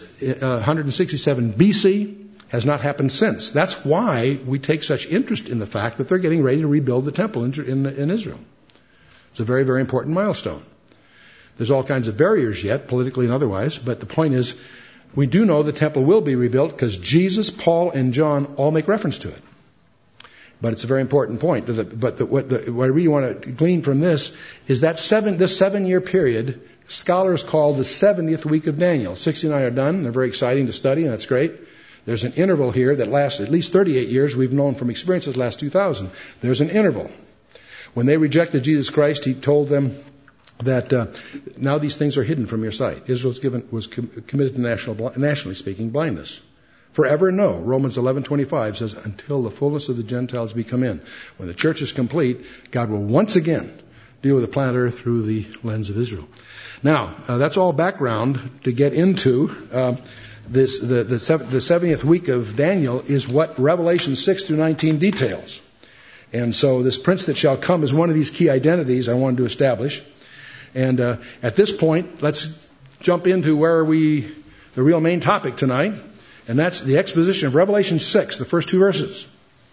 167 BC, has not happened since. That's why we take such interest in the fact that they're getting ready to rebuild the temple in Israel. It's a very, very important milestone. There's all kinds of barriers yet, politically and otherwise, but the point is, we do know the temple will be rebuilt because Jesus, Paul, and John all make reference to it. But it's a very important point. What I really want to glean from this is that this 7-year period, scholars call the 70th week of Daniel. 69 are done. They're very exciting to study, and that's great. There's an interval here that lasts at least 38 years. We've known from experiences last 2,000. There's an interval. When they rejected Jesus Christ, he told them that now these things are hidden from your sight. Israel was committed to nationally speaking blindness. Forever no. Romans 11:25 says, until the fullness of the Gentiles be come in. When the church is complete, God will once again deal with the planet Earth through the lens of Israel. Now, that's all background to get into the 70th week of Daniel is what Revelation 6 through 19 details. And so this prince that shall come is one of these key identities I wanted to establish. And at this point, let's jump into the real main topic tonight, and that's the exposition of Revelation 6, the first 2 verses.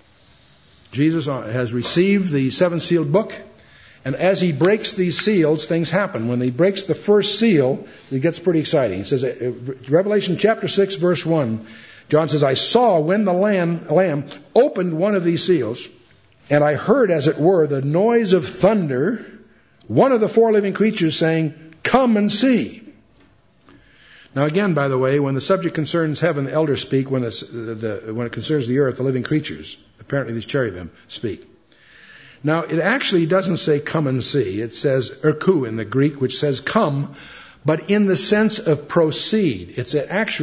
Jesus has received the 7-sealed book, and as he breaks these seals, things happen. When he breaks the first seal, it gets pretty exciting. It says, Revelation chapter 6, verse 1, John says, I saw when the Lamb opened one of these seals, and I heard, as it were, the noise of thunder, one of the 4 living creatures saying, come and see. Now again, by the way, when the subject concerns heaven, the elders speak. When it concerns the earth, the living creatures, apparently these cherubim, speak. Now, it actually doesn't say come and see. It says erku in the Greek, which says come, but in the sense of proceed. It's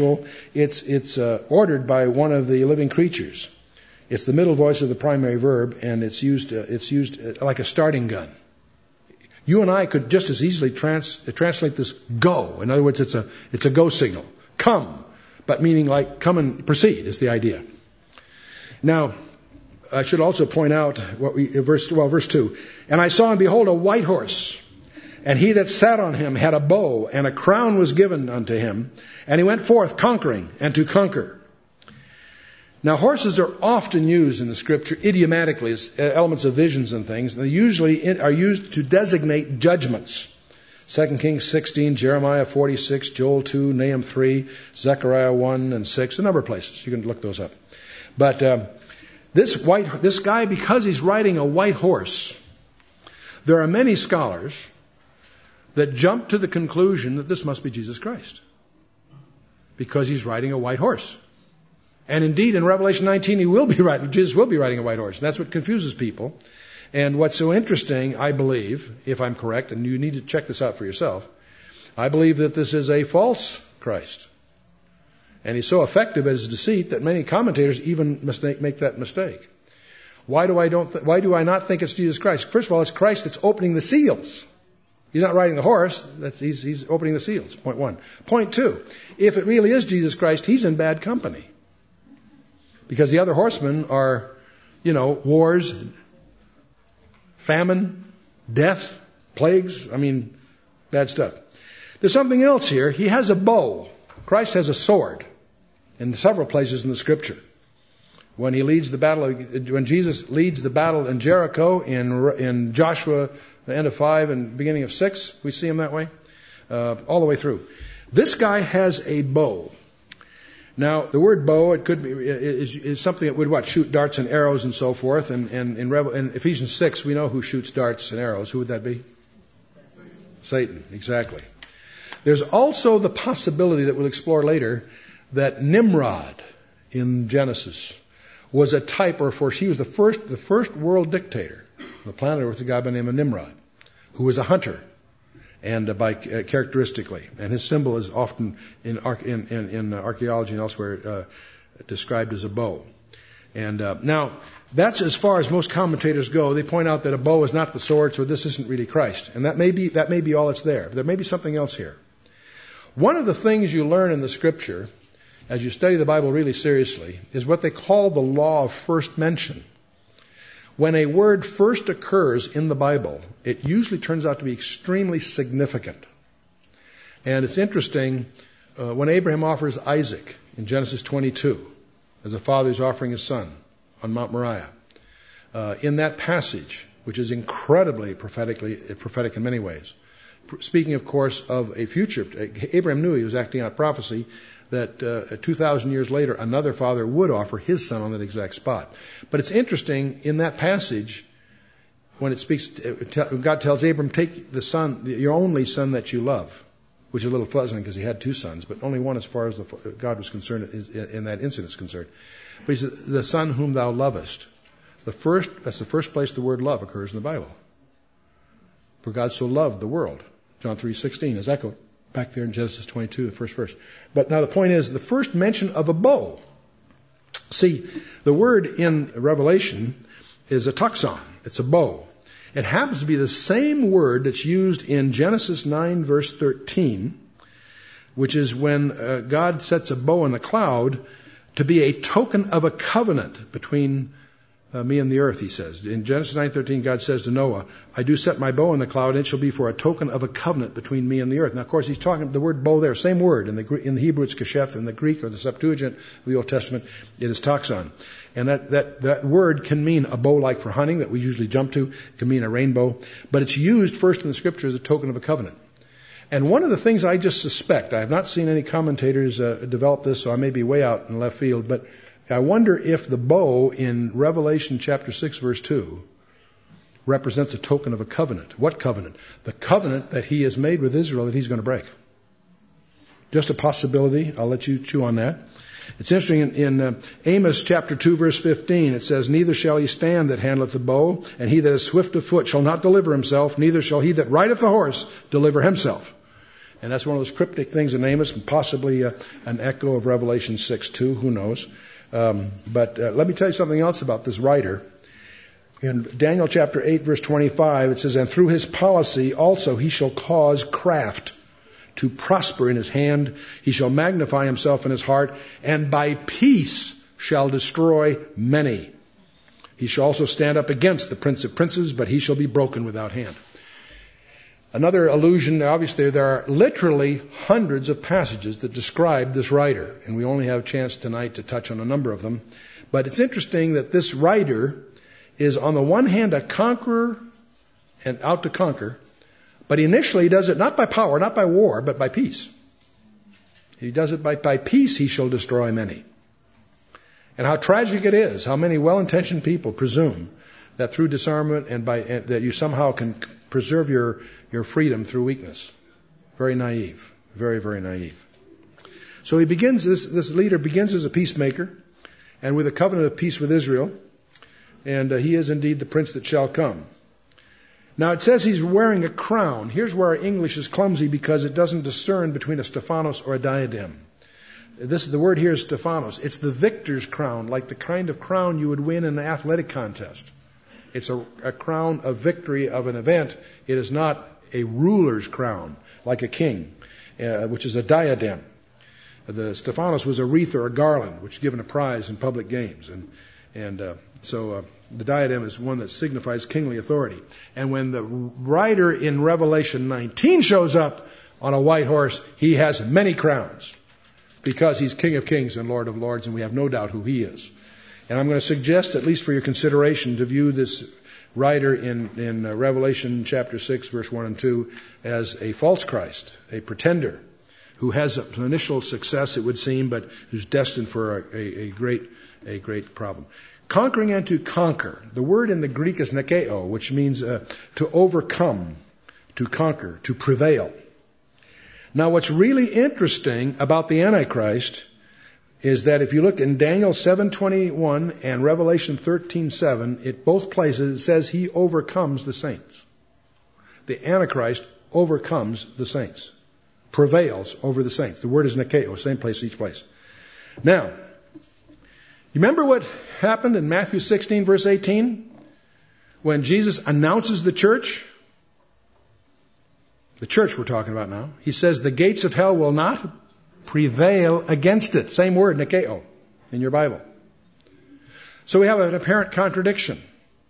ordered by one of the living creatures. It's the middle voice of the primary verb, and it's used like a starting gun. You and I could just as easily translate this go. In other words, it's a go signal. Come. But meaning like come and proceed is the idea. Now, I should also point out verse 2. And I saw and behold a white horse, and he that sat on him had a bow, and a crown was given unto him, and he went forth conquering and to conquer. Now, horses are often used in the Scripture idiomatically as elements of visions and things. They usually are used to designate judgments. 2 Kings 16, Jeremiah 46, Joel 2, Nahum 3, Zechariah 1 and 6, a number of places. You can look those up. But this guy, because he's riding a white horse, there are many scholars that jump to the conclusion that this must be Jesus Christ, because he's riding a white horse. And indeed, in Revelation 19, Jesus will be riding a white horse. And that's what confuses people. And what's so interesting, I believe, if I'm correct, and you need to check this out for yourself, I believe that this is a false Christ. And he's so effective at his deceit that many commentators even make that mistake. Why do I not think it's Jesus Christ? First of all, it's Christ that's opening the seals. He's not riding the horse. He's opening the seals. Point one. Point two, if it really is Jesus Christ, he's in bad company. Because the other horsemen are, wars, famine, death, plagues. Bad stuff. There's something else here. He has a bow. Christ has a sword in several places in the Scripture. When Jesus leads the battle in Jericho, in Joshua, the end of 5 and beginning of 6, we see him that way, all the way through. This guy has a bow. Now, the word bow, it could be, is something that would shoot darts and arrows and so forth. And in Ephesians 6, we know who shoots darts and arrows. Who would that be? Satan, exactly. There's also the possibility that we'll explore later that Nimrod in Genesis was a type he was the first world dictator. The planet was a guy by the name of Nimrod, who was a hunter, and characteristically, and his symbol is often in archaeology and elsewhere described as a bow. And now that's as far as most commentators go. They point out that a bow is not the sword, so this isn't really Christ, and that may be all that's there. But there may be something else here. One of the things you learn in the Scripture, as you study the Bible really seriously, is what they call the law of first mention. When a word first occurs in the Bible, it usually turns out to be extremely significant. And it's interesting, when Abraham offers Isaac in Genesis 22, as a father is offering his son on Mount Moriah, in that passage, which is incredibly prophetic in many ways, speaking, of course, of a future, Abraham knew he was acting out prophecy, that 2,000 years later, another father would offer his son on that exact spot. But it's interesting, in that passage, when it speaks, God tells Abram, take the son, your only son that you love, which is a little puzzling because he had 2 sons, but only one as far as God was concerned in that incident is concerned. But he said, the son whom thou lovest. That's the first place the word love occurs in the Bible. For God so loved the world. John 3:16 is echoed back there in Genesis 22, the first verse. But now the point is, the first mention of a bow. See, the word in Revelation is a toxon. It's a bow. It happens to be the same word that's used in Genesis 9, verse 13, which is when God sets a bow in the cloud to be a token of a covenant between me and the earth, he says. In Genesis 9:13, God says to Noah, I do set my bow in the cloud, and it shall be for a token of a covenant between me and the earth. Now, of course, he's talking the word bow there, same word. In the Hebrew, it's kesheth. In the Greek or the Septuagint of the Old Testament, it is toxon. And that word can mean a bow like for hunting that we usually jump to. It can mean a rainbow. But it's used first in the Scripture as a token of a covenant. And one of the things I just suspect, I have not seen any commentators develop this, so I may be way out in left field, but I wonder if the bow in Revelation chapter 6, verse 2 represents a token of a covenant. What covenant? The covenant that he has made with Israel that he's going to break. Just a possibility. I'll let you chew on that. It's interesting in Amos chapter 2, verse 15, it says, neither shall he stand that handleth the bow, and he that is swift of foot shall not deliver himself, neither shall he that rideth the horse deliver himself. And that's one of those cryptic things in Amos, and possibly an echo of Revelation 6, 2, who knows. But let me tell you something else about this rider. In Daniel chapter 8, verse 25, it says, and through his policy also he shall cause craft to prosper in his hand. He shall magnify himself in his heart, and by peace shall destroy many. He shall also stand up against the prince of princes, but he shall be broken without hand. Another allusion, obviously there are literally hundreds of passages that describe this writer, and we only have a chance tonight to touch on a number of them. But it's interesting that this writer is on the one hand a conqueror and out to conquer, but initially he does it not by power, not by war, but by peace. He does it by peace he shall destroy many. And how tragic it is, how many well-intentioned people presume that through disarmament and that you somehow can preserve your freedom through weakness. Very naive. Very, very naive. So he begins, this leader begins as a peacemaker and with a covenant of peace with Israel. And he is indeed the prince that shall come. Now it says he's wearing a crown. Here's where our English is clumsy because it doesn't discern between a Stephanos or a diadem. The word here is Stephanos. It's the victor's crown, like the kind of crown you would win in an athletic contest. It's a crown of victory of an event. It is not a ruler's crown, like a king, which is a diadem. The Stephanos was a wreath or a garland, which is given a prize in public games. So the diadem is one that signifies kingly authority. And when the rider in Revelation 19 shows up on a white horse, he has many crowns because he's King of Kings and Lord of Lords, and we have no doubt who he is. And I'm going to suggest, at least for your consideration, to view this rider in Revelation chapter 6, verse 1 and 2 as a false Christ, a pretender who has an initial success, it would seem, but who's destined for a great problem. Conquering and to conquer. The word in the Greek is nikeo, which means to overcome, to conquer, to prevail. Now, what's really interesting about the Antichrist is that if you look in Daniel 7:21 and Revelation 13:7, at both places it says he overcomes the saints. The Antichrist overcomes the saints, prevails over the saints. The word is nikeo, same place each place. Now, you remember what happened in Matthew 16, verse 18? When Jesus announces the church we're talking about now, he says the gates of hell will not prevail against it. Same word, nikeo, in your Bible. So we have an apparent contradiction.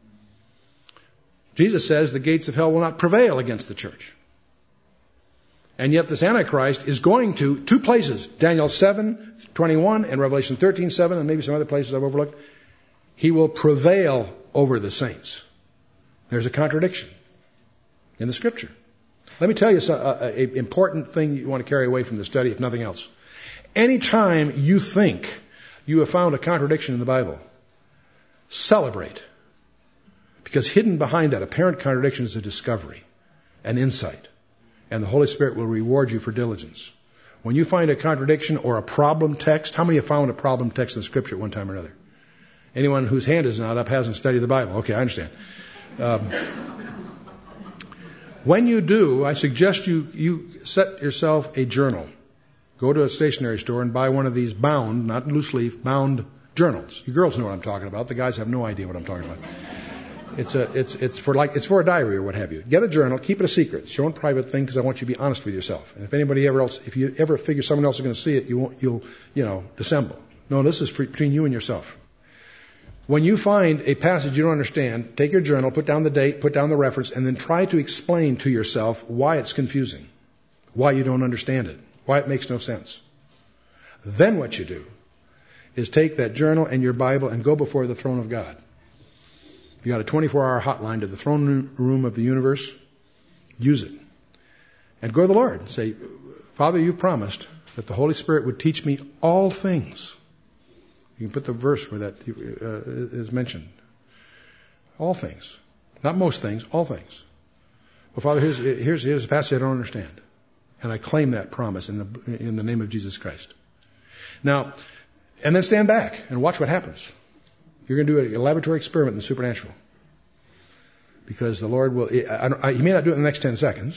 Jesus says the gates of hell will not prevail against the church. And yet this Antichrist is going to two places, Daniel 7:21 and Revelation 13:7, and maybe some other places I've overlooked. He will prevail over the saints. There's a contradiction in the Scripture. Let me tell you an important thing you want to carry away from the study, if nothing else. Anytime you think you have found a contradiction in the Bible, celebrate. Because hidden behind that apparent contradiction is a discovery, an insight. And the Holy Spirit will reward you for diligence. When you find a contradiction or a problem text, how many have found a problem text in Scripture at one time or another? Anyone whose hand is not up hasn't studied the Bible. Okay, I understand. When you do, I suggest you set yourself a journal. Go to a stationery store and buy one of these bound, not loose leaf, bound journals. You girls know what I'm talking about. The guys have no idea what I'm talking about. It's for a diary or what have you. Get a journal, keep it a secret. It's your own private thing because I want you to be honest with yourself. And if you ever figure someone else is going to see it, you'll dissemble. No, this is between you and yourself. When you find a passage you don't understand, take your journal, put down the date, put down the reference, and then try to explain to yourself why it's confusing, why you don't understand it, why it makes no sense. Then what you do is take that journal and your Bible and go before the throne of God. You got a 24-hour hotline to the throne room of the universe. Use it. And go to the Lord and say, Father, you promised that the Holy Spirit would teach me all things. You can put the verse where that is mentioned. All things. Not most things, all things. Well, Father, here's a passage I don't understand. And I claim that promise in the name of Jesus Christ. Now, and then stand back and watch what happens. You're going to do a laboratory experiment in the supernatural. Because the Lord will, he may not do it in the next 10 seconds.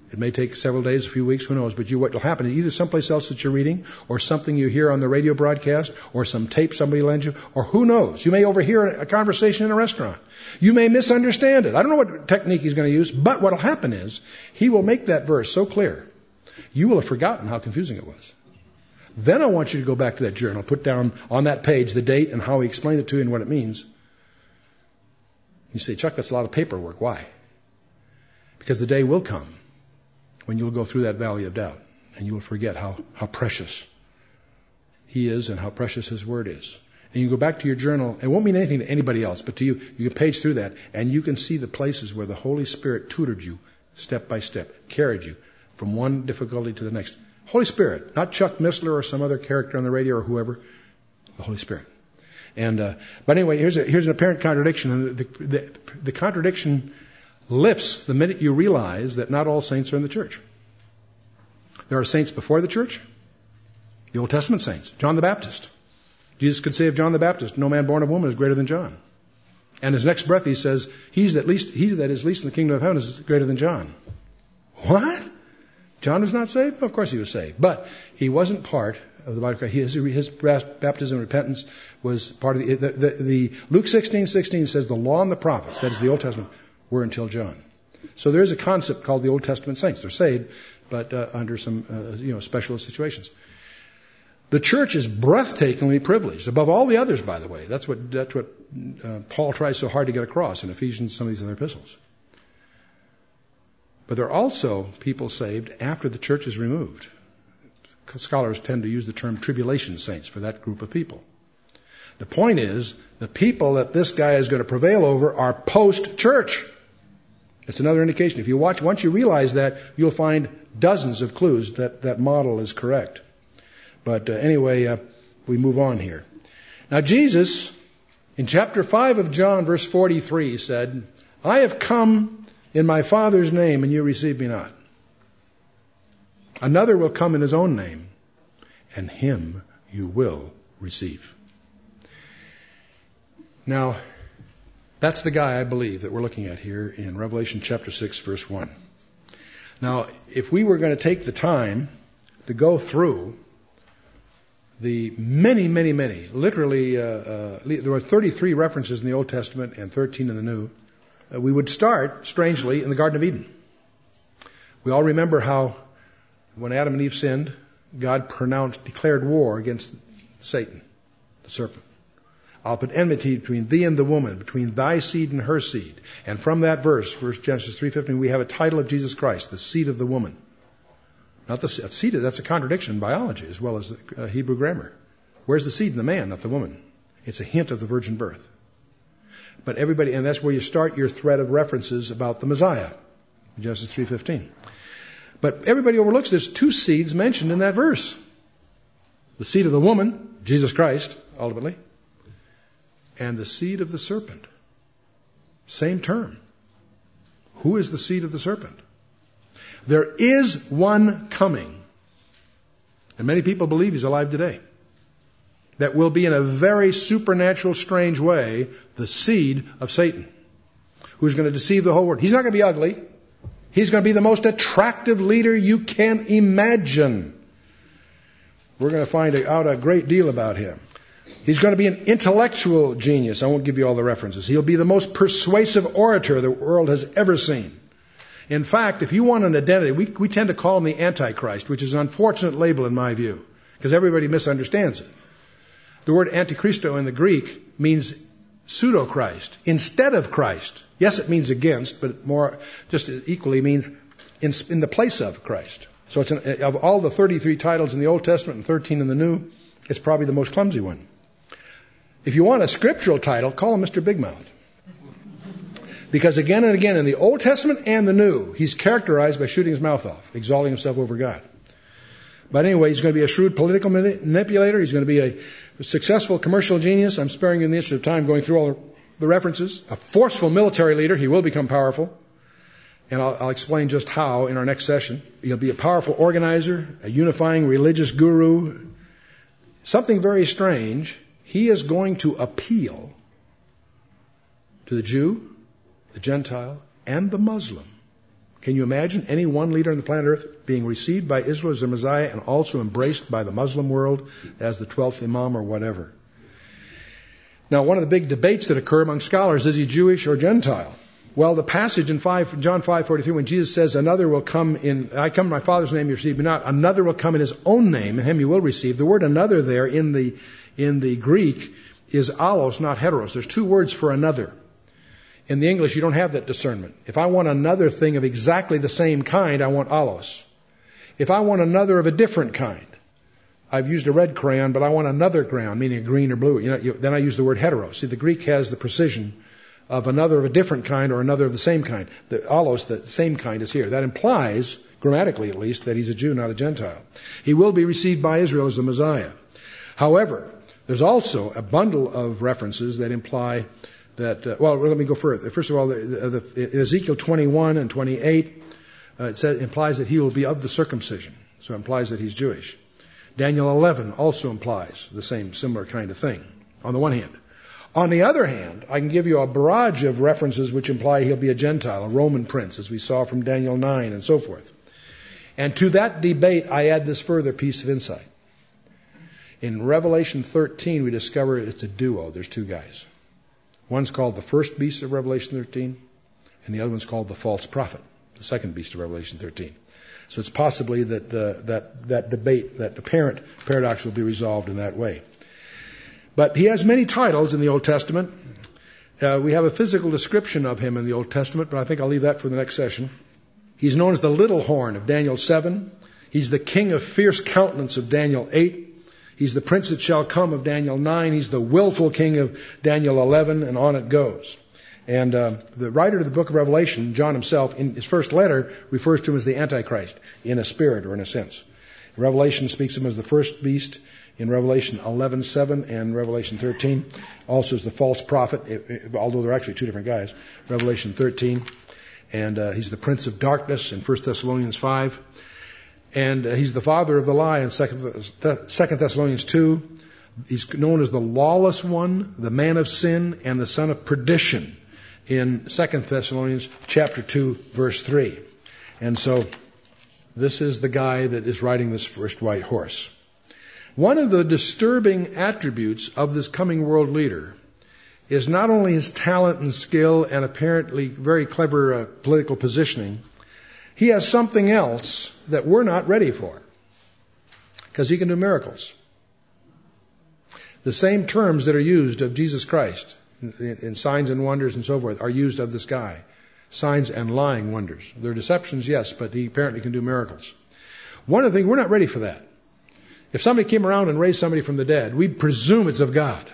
It may take several days, a few weeks, who knows, but what will happen is either someplace else that you're reading, or something you hear on the radio broadcast, or some tape somebody lends you, or who knows. You may overhear a conversation in a restaurant. You may misunderstand it. I don't know what technique he's going to use, but what will happen is he will make that verse so clear, you will have forgotten how confusing it was. Then I want you to go back to that journal, put down on that page the date and how he explained it to you and what it means. You say, Chuck, that's a lot of paperwork. Why? Because the day will come when you'll go through that valley of doubt and you will forget how precious he is and how precious his word is. And you go back to your journal, it won't mean anything to anybody else, but to you, you can page through that and you can see the places where the Holy Spirit tutored you step by step, carried you from one difficulty to the next. Holy Spirit, not Chuck Missler or some other character on the radio or whoever, the Holy Spirit. And but anyway, here's an apparent contradiction, and the contradiction lifts the minute you realize that not all saints are in the church. There are saints before the church, the Old Testament saints. John the Baptist. Jesus could say of John the Baptist, no man born of woman is greater than John. And his next breath he says, he that is least in the kingdom of heaven is greater than John. What? John was not saved? Of course he was saved. But he wasn't part of the body of Christ. His baptism and repentance was part of the Luke 16:16 says the law and the prophets, that is the Old Testament, were until John. So there is a concept called the Old Testament saints. They're saved, but under some special situations. The church is breathtakingly privileged, above all the others, by the way. That's what Paul tries so hard to get across in Ephesians and some of these other epistles. But there are also people saved after the church is removed. Scholars tend to use the term tribulation saints for that group of people. The point is, the people that this guy is going to prevail over are post-church. It's another indication. If you watch, once you realize that, you'll find dozens of clues that that model is correct. But anyway, we move on here. Now Jesus, in chapter 5 of John, verse 43, said, I have come in my Father's name, and you receive me not. Another will come in his own name, and him you will receive. Now, that's the guy, I believe, that we're looking at here in Revelation chapter 6, verse 1. Now, if we were going to take the time to go through the many, literally, there were 33 references in the Old Testament and 13 in the New, we would start, strangely, in the Garden of Eden. We all remember how when Adam and Eve sinned, God declared war against Satan, the serpent. I'll put enmity between thee and the woman, between thy seed and her seed. And from that verse, Genesis 3:15, we have a title of Jesus Christ, the seed of the woman. Not the seed, that's a contradiction in biology as well as Hebrew grammar. Where's the seed in the man, not the woman? It's a hint of the virgin birth. But everybody, and that's where you start your thread of references about the Messiah, Genesis 3:15. But everybody overlooks there's two seeds mentioned in that verse. The seed of the woman, Jesus Christ, ultimately, and the seed of the serpent. Same term. Who is the seed of the serpent? There is one coming, and many people believe he's alive today, that will be in a very supernatural, strange way, the seed of Satan, who's going to deceive the whole world. He's not going to be ugly. He's going to be the most attractive leader you can imagine. We're going to find out a great deal about him. He's going to be an intellectual genius. I won't give you all the references. He'll be the most persuasive orator the world has ever seen. In fact, if you want an identity, we tend to call him the Antichrist, which is an unfortunate label in my view, because everybody misunderstands it. The word Antichristo in the Greek means pseudo-Christ, instead of Christ. Yes, it means against, but more just equally means in the place of Christ. So it's of all the 33 titles in the Old Testament and 13 in the New, it's probably the most clumsy one. If you want a scriptural title, call him Mr. Big Mouth. Because again and again in the Old Testament and the New, he's characterized by shooting his mouth off, exalting himself over God. But anyway, he's going to be a shrewd political manipulator. He's going to be a successful commercial genius. I'm sparing you in the interest of time going through all the references. A forceful military leader. He will become powerful. And I'll explain just how in our next session. He'll be a powerful organizer, a unifying religious guru. Something very strange. He is going to appeal to the Jew, the Gentile, and the Muslim. Can you imagine any one leader on the planet Earth being received by Israel as the Messiah and also embraced by the Muslim world as the 12th Imam or whatever? Now, one of the big debates that occur among scholars, is he Jewish or Gentile? Well, the passage in John 5:43, when Jesus says, another will come in, I come in my Father's name, you receive me not. Another will come in his own name, and him you will receive. The word another there in the Greek is allos, not heteros. There's two words for another. In the English, you don't have that discernment. If I want another thing of exactly the same kind, I want allos. If I want another of a different kind, I've used a red crayon, but I want another crayon, meaning a green or blue. Then I use the word heteros. See, the Greek has the precision of another of a different kind or another of the same kind. The allos, the same kind, is here. That implies, grammatically at least, that he's a Jew, not a Gentile. He will be received by Israel as the Messiah. However, there's also a bundle of references that imply that, well, let me go further. First of all, in Ezekiel 21 and 28, it implies that he will be of the circumcision. So it implies that he's Jewish. Daniel 11 also implies the same similar kind of thing, on the one hand. On the other hand, I can give you a barrage of references which imply he'll be a Gentile, a Roman prince, as we saw from Daniel 9 and so forth. And to that debate, I add this further piece of insight. In Revelation 13, we discover it's a duo. There's two guys. One's called the first beast of Revelation 13, and the other one's called the false prophet, the second beast of Revelation 13. So it's possibly that that debate, that apparent paradox, will be resolved in that way. But he has many titles in the Old Testament. We have a physical description of him in the Old Testament, but I think I'll leave that for the next session. He's known as the little horn of Daniel 7. He's the king of fierce countenance of Daniel 8. He's the prince that shall come of Daniel 9. He's the willful king of Daniel 11, and on it goes. And the writer of the book of Revelation, John himself, in his first letter, refers to him as the Antichrist, in a spirit or in a sense. Revelation speaks of him as the first beast in Revelation 11:7 and Revelation 13. Also as the false prophet, although they're actually two different guys. Revelation 13. And he's the prince of darkness in 1 Thessalonians 5. And he's the father of the lie in 2 Thessalonians 2. He's known as the lawless one, the man of sin, and the son of perdition in 2 Thessalonians chapter 2, verse 3. And so this is the guy that is riding this first white horse. One of the disturbing attributes of this coming world leader is not only his talent and skill and apparently very clever political positioning. He has something else that we're not ready for, because he can do miracles. The same terms that are used of Jesus Christ in signs and wonders and so forth are used of this guy. Signs and lying wonders. They're deceptions, yes, but he apparently can do miracles. One of the things, we're not ready for that. If somebody came around and raised somebody from the dead, we'd presume it's of God.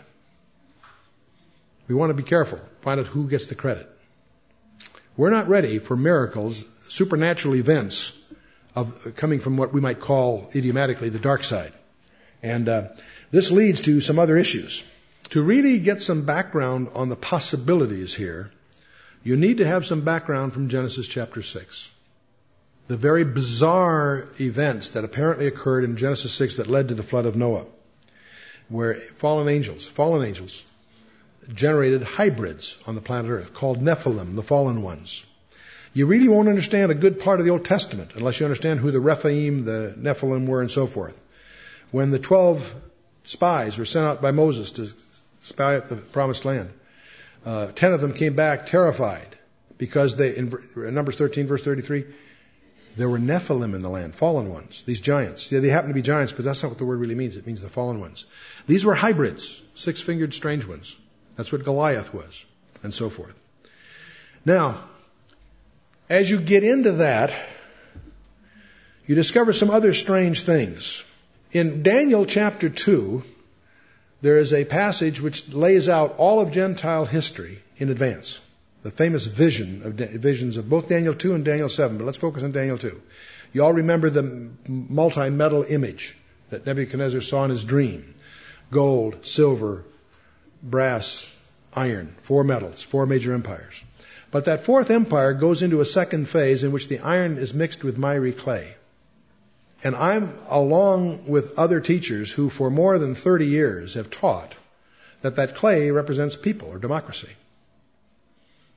We want to be careful. Find out who gets the credit. We're not ready for miracles, supernatural events of coming from what we might call idiomatically the dark side. And this leads to some other issues. To really get some background on the possibilities here, you need to have some background from Genesis chapter 6. The very bizarre events that apparently occurred in Genesis 6 that led to the flood of Noah, where fallen angels generated hybrids on the planet Earth called Nephilim, the fallen ones. You really won't understand a good part of the Old Testament unless you understand who the Rephaim, the Nephilim were, and so forth. When the 12 spies were sent out by Moses to spy out the promised land, 10 of them came back terrified because they, in Numbers 13, verse 33, there were Nephilim in the land, fallen ones, these giants. Yeah, they happen to be giants, but that's not what the word really means. It means the fallen ones. These were hybrids, six-fingered strange ones. That's what Goliath was, and so forth. Now, as you get into that, you discover some other strange things. In Daniel chapter 2, there is a passage which lays out all of Gentile history in advance. The famous visions of both Daniel 2 and Daniel 7. But let's focus on Daniel 2. You all remember the multi-metal image that Nebuchadnezzar saw in his dream. Gold, silver, brass, iron. 4 metals, 4 major empires. But that fourth empire goes into a second phase in which the iron is mixed with miry clay. And I'm along with other teachers who for more than 30 years have taught that clay represents people or democracy.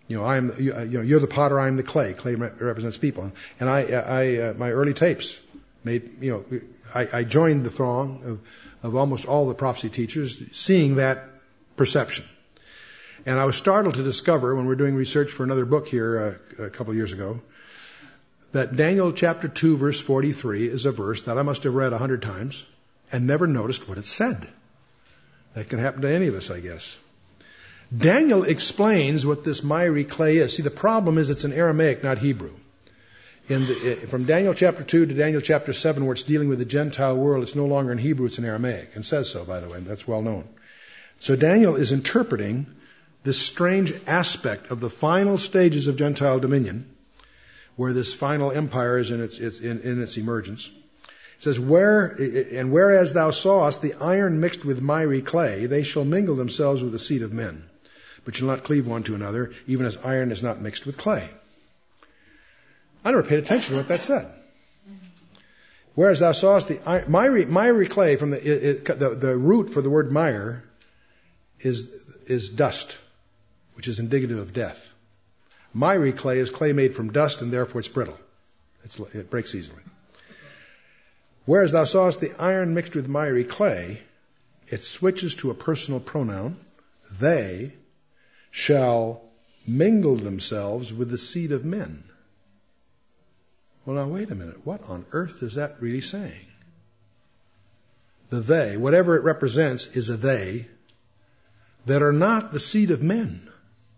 You're the potter, I'm the clay. Clay represents people. And my early tapes I joined the throng of almost all the prophecy teachers, seeing that perception. And I was startled to discover, when we were doing research for another book here a couple of years ago, that Daniel chapter 2, verse 43 is a verse that I must have read 100 times and never noticed what it said. That can happen to any of us, I guess. Daniel explains what this miry clay is. See, the problem is it's in Aramaic, not Hebrew. From Daniel chapter 2 to Daniel chapter 7, where it's dealing with the Gentile world, it's no longer in Hebrew, it's in Aramaic. And says so, by the way. That's well known. So Daniel is interpreting this strange aspect of the final stages of Gentile dominion, where this final empire is in its emergence. It says, whereas thou sawest the iron mixed with miry clay, they shall mingle themselves with the seed of men, but shall not cleave one to another, even as iron is not mixed with clay. I never paid attention to what that said. Whereas thou sawest the miry clay, from the root for the word mire is dust, which is indicative of death. Miry clay is clay made from dust, and therefore it's brittle. It breaks easily. Whereas thou sawest the iron mixed with miry clay, it switches to a personal pronoun. They shall mingle themselves with the seed of men. Well, now wait a minute. What on earth is that really saying? The they, whatever it represents, is a they that are not the seed of men.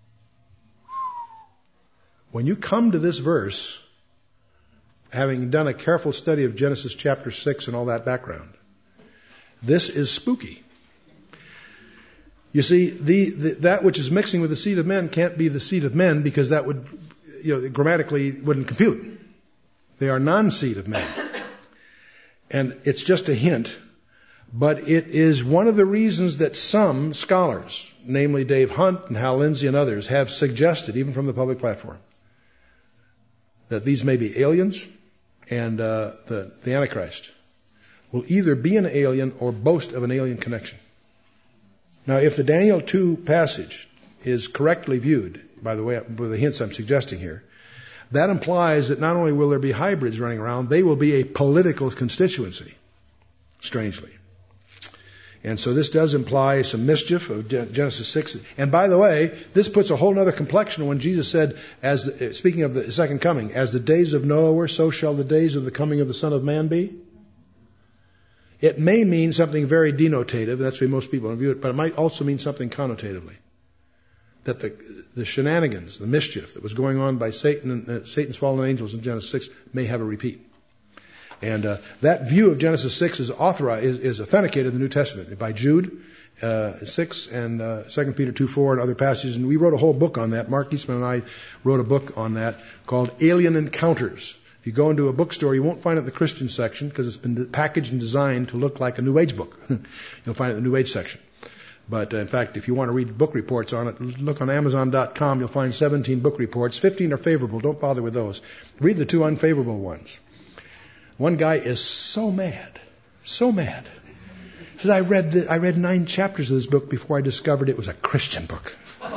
When you come to this verse, having done a careful study of Genesis chapter 6 and all that background, this is spooky. You see, that which is mixing with the seed of men can't be the seed of men, because that would, grammatically wouldn't compute. They are non-seed of men. And it's just a hint, but it is one of the reasons that some scholars, namely Dave Hunt and Hal Lindsey and others, have suggested, even from the public platform, that these may be aliens, and the Antichrist will either be an alien or boast of an alien connection. Now, if the Daniel 2 passage is correctly viewed, by the way, with the hints I'm suggesting here, that implies that not only will there be hybrids running around, they will be a political constituency, strangely. And so this does imply some mischief of Genesis 6. And by the way, this puts a whole other complexion when Jesus said, speaking of the second coming, as the days of Noah were, so shall the days of the coming of the Son of Man be. It may mean something very denotative, that's the way most people view it, but it might also mean something connotatively. That the shenanigans, the mischief that was going on by Satan and Satan's fallen angels in Genesis 6 may have a repeat. And that view of Genesis 6 is authenticated in the New Testament by Jude 6 and 2 Peter 2:4 and other passages. And we wrote a whole book on that. Mark Eastman and I wrote a book on that called Alien Encounters. If you go into a bookstore, you won't find it in the Christian section, because it's been packaged and designed to look like a New Age book. You'll find it in the New Age section. But in fact, if you want to read book reports on it, look on Amazon.com. You'll find 17 book reports. 15 are favorable. Don't bother with those. Read the 2 unfavorable ones. One guy is so mad. He says, I read 9 chapters of this book before I discovered it was a Christian book.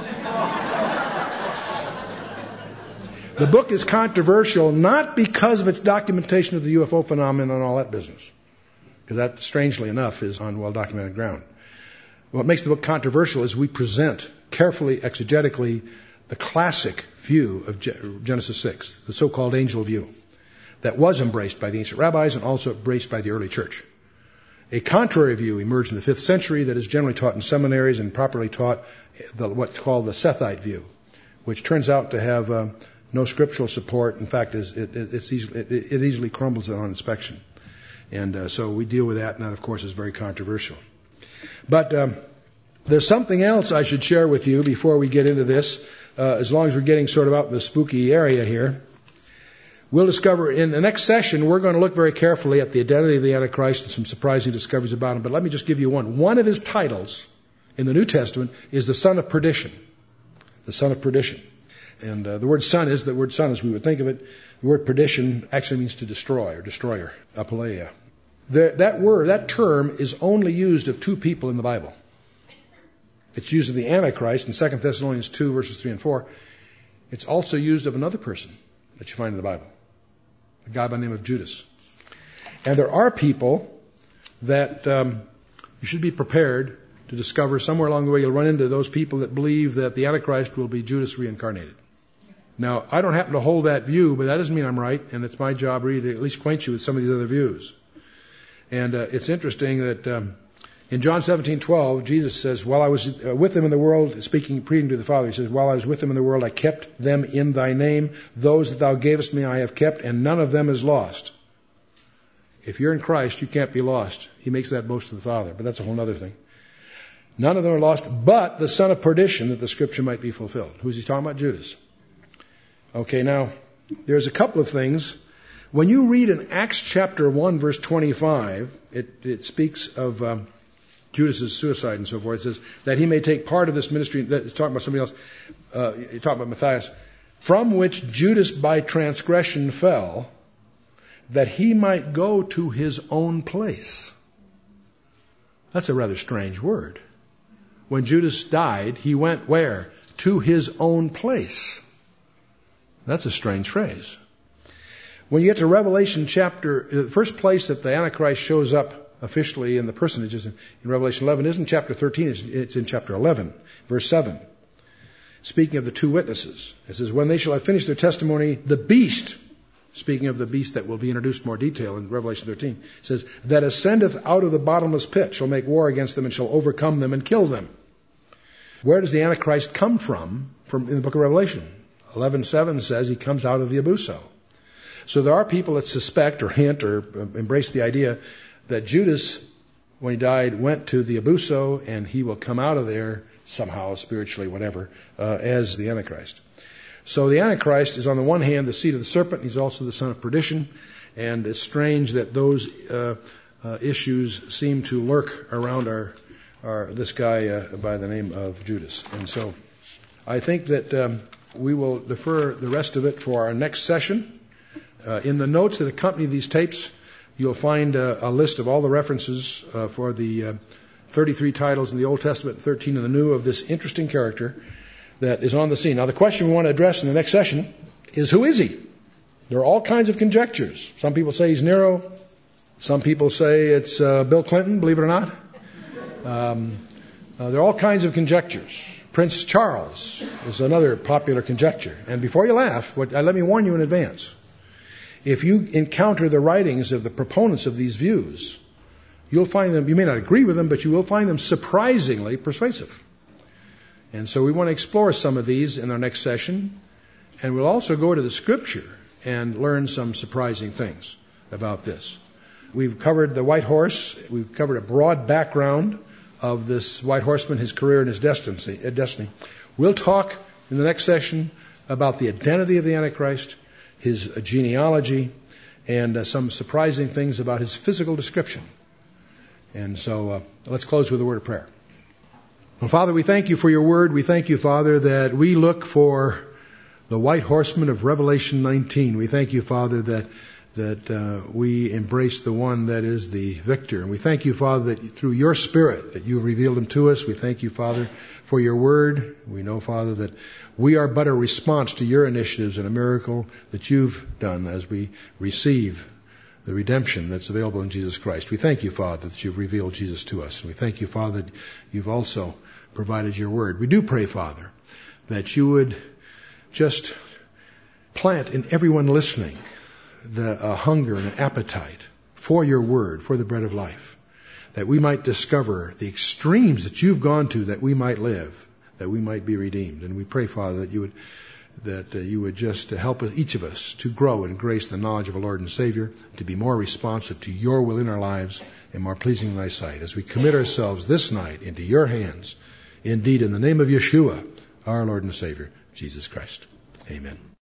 The book is controversial not because of its documentation of the UFO phenomenon and all that business, because that, strangely enough, is on well-documented ground. What makes the book controversial is we present carefully, exegetically, the classic view of Genesis 6, the so-called angel view, that was embraced by the ancient rabbis and also embraced by the early church. A contrary view emerged in the 5th century that is generally taught in seminaries and properly taught, what's called the Sethite view, which turns out to have no scriptural support. In fact, it easily crumbles on inspection. And so we deal with that, and that, of course, is very controversial. But there's something else I should share with you before we get into this, as long as we're getting sort of out in the spooky area here. We'll discover in the next session, we're going to look very carefully at the identity of the Antichrist and some surprising discoveries about him. But let me just give you one. One of his titles in the New Testament is the Son of Perdition. The Son of Perdition. And the word son, as we would think of it, the word perdition actually means to destroy or destroyer, apeleia. That term is only used of 2 people in the Bible. It's used of the Antichrist in 2 Thessalonians 2, verses 3 and 4. It's also used of another person that you find in the Bible, a guy by the name of Judas. And there are people that you should be prepared to discover somewhere along the way. You'll run into those people that believe that the Antichrist will be Judas reincarnated. Now, I don't happen to hold that view, but that doesn't mean I'm right, and it's my job really to at least acquaint you with some of these other views. And it's interesting that in John 17:12, Jesus says, while I was with them in the world, preaching to the Father, he says, while I was with them in the world, I kept them in thy name. Those that thou gavest me I have kept, and none of them is lost. If you're in Christ, you can't be lost. He makes that boast to the Father, but that's a whole other thing. None of them are lost, but the son of perdition, that the scripture might be fulfilled. Who's he talking about? Judas. Okay, now, there's a couple of things. When you read in Acts chapter 1, verse 25, it speaks of Judas' suicide and so forth. It says that he may take part of this ministry. It's talking about somebody else. You're talking about Matthias. From which Judas by transgression fell, that he might go to his own place. That's a rather strange word. When Judas died, he went where? To his own place. That's a strange phrase. When you get to Revelation chapter, the first place that the Antichrist shows up officially in the personages in Revelation 11 isn't chapter 13, it's in chapter 11, verse 7. Speaking of the two witnesses, it says, when they shall have finished their testimony, the beast, speaking of the beast that will be introduced in more detail in Revelation 13, says, that ascendeth out of the bottomless pit shall make war against them and shall overcome them and kill them. Where does the Antichrist come from in the book of Revelation? 11:7 says he comes out of the abuso. So there are people that suspect or hint or embrace the idea that Judas, when he died, went to the abuso and he will come out of there somehow, spiritually, whatever, as the Antichrist. So the Antichrist is on the one hand the seed of the serpent. He's also the son of perdition. And it's strange that those issues seem to lurk around this guy by the name of Judas. And so I think that we will defer the rest of it for our next session. In the notes that accompany these tapes, you'll find a list of all the references for the 33 titles in the Old Testament and 13 in the New of this interesting character that is on the scene. Now, the question we want to address in the next session is, who is he? There are all kinds of conjectures. Some people say he's Nero. Some people say it's Bill Clinton, believe it or not. There are all kinds of conjectures. Prince Charles is another popular conjecture. And before you laugh, let me warn you in advance. If you encounter the writings of the proponents of these views, you'll find them, you may not agree with them, but you will find them surprisingly persuasive. And so we want to explore some of these in our next session. And we'll also go to the Scripture and learn some surprising things about this. We've covered the white horse. We've covered a broad background of this white horseman, his career, and his destiny. We'll talk in the next session about the identity of the Antichrist, his genealogy, and some surprising things about his physical description. And so let's close with a word of prayer. Well, Father, we thank you for your word. We thank you, Father, that we look for the white horseman of Revelation 19. We thank you, Father, that we embrace the one that is the victor. And we thank you, Father, that through your Spirit that you have revealed him to us. We thank you, Father, for your word. We know, Father, that we are but a response to your initiatives and a miracle that you've done as we receive the redemption that's available in Jesus Christ. We thank you, Father, that you've revealed Jesus to us. And we thank you, Father, that you've also provided your word. We do pray, Father, that you would just plant in everyone listening a hunger and an appetite for your word, for the bread of life, that we might discover the extremes that you've gone to, that we might live, that we might be redeemed. And we pray, Father, that you would just help us, each of us, to grow in grace the knowledge of our Lord and Savior, to be more responsive to your will in our lives and more pleasing in thy sight, as we commit ourselves this night into your hands, indeed in the name of Yeshua, our Lord and Savior, Jesus Christ. Amen.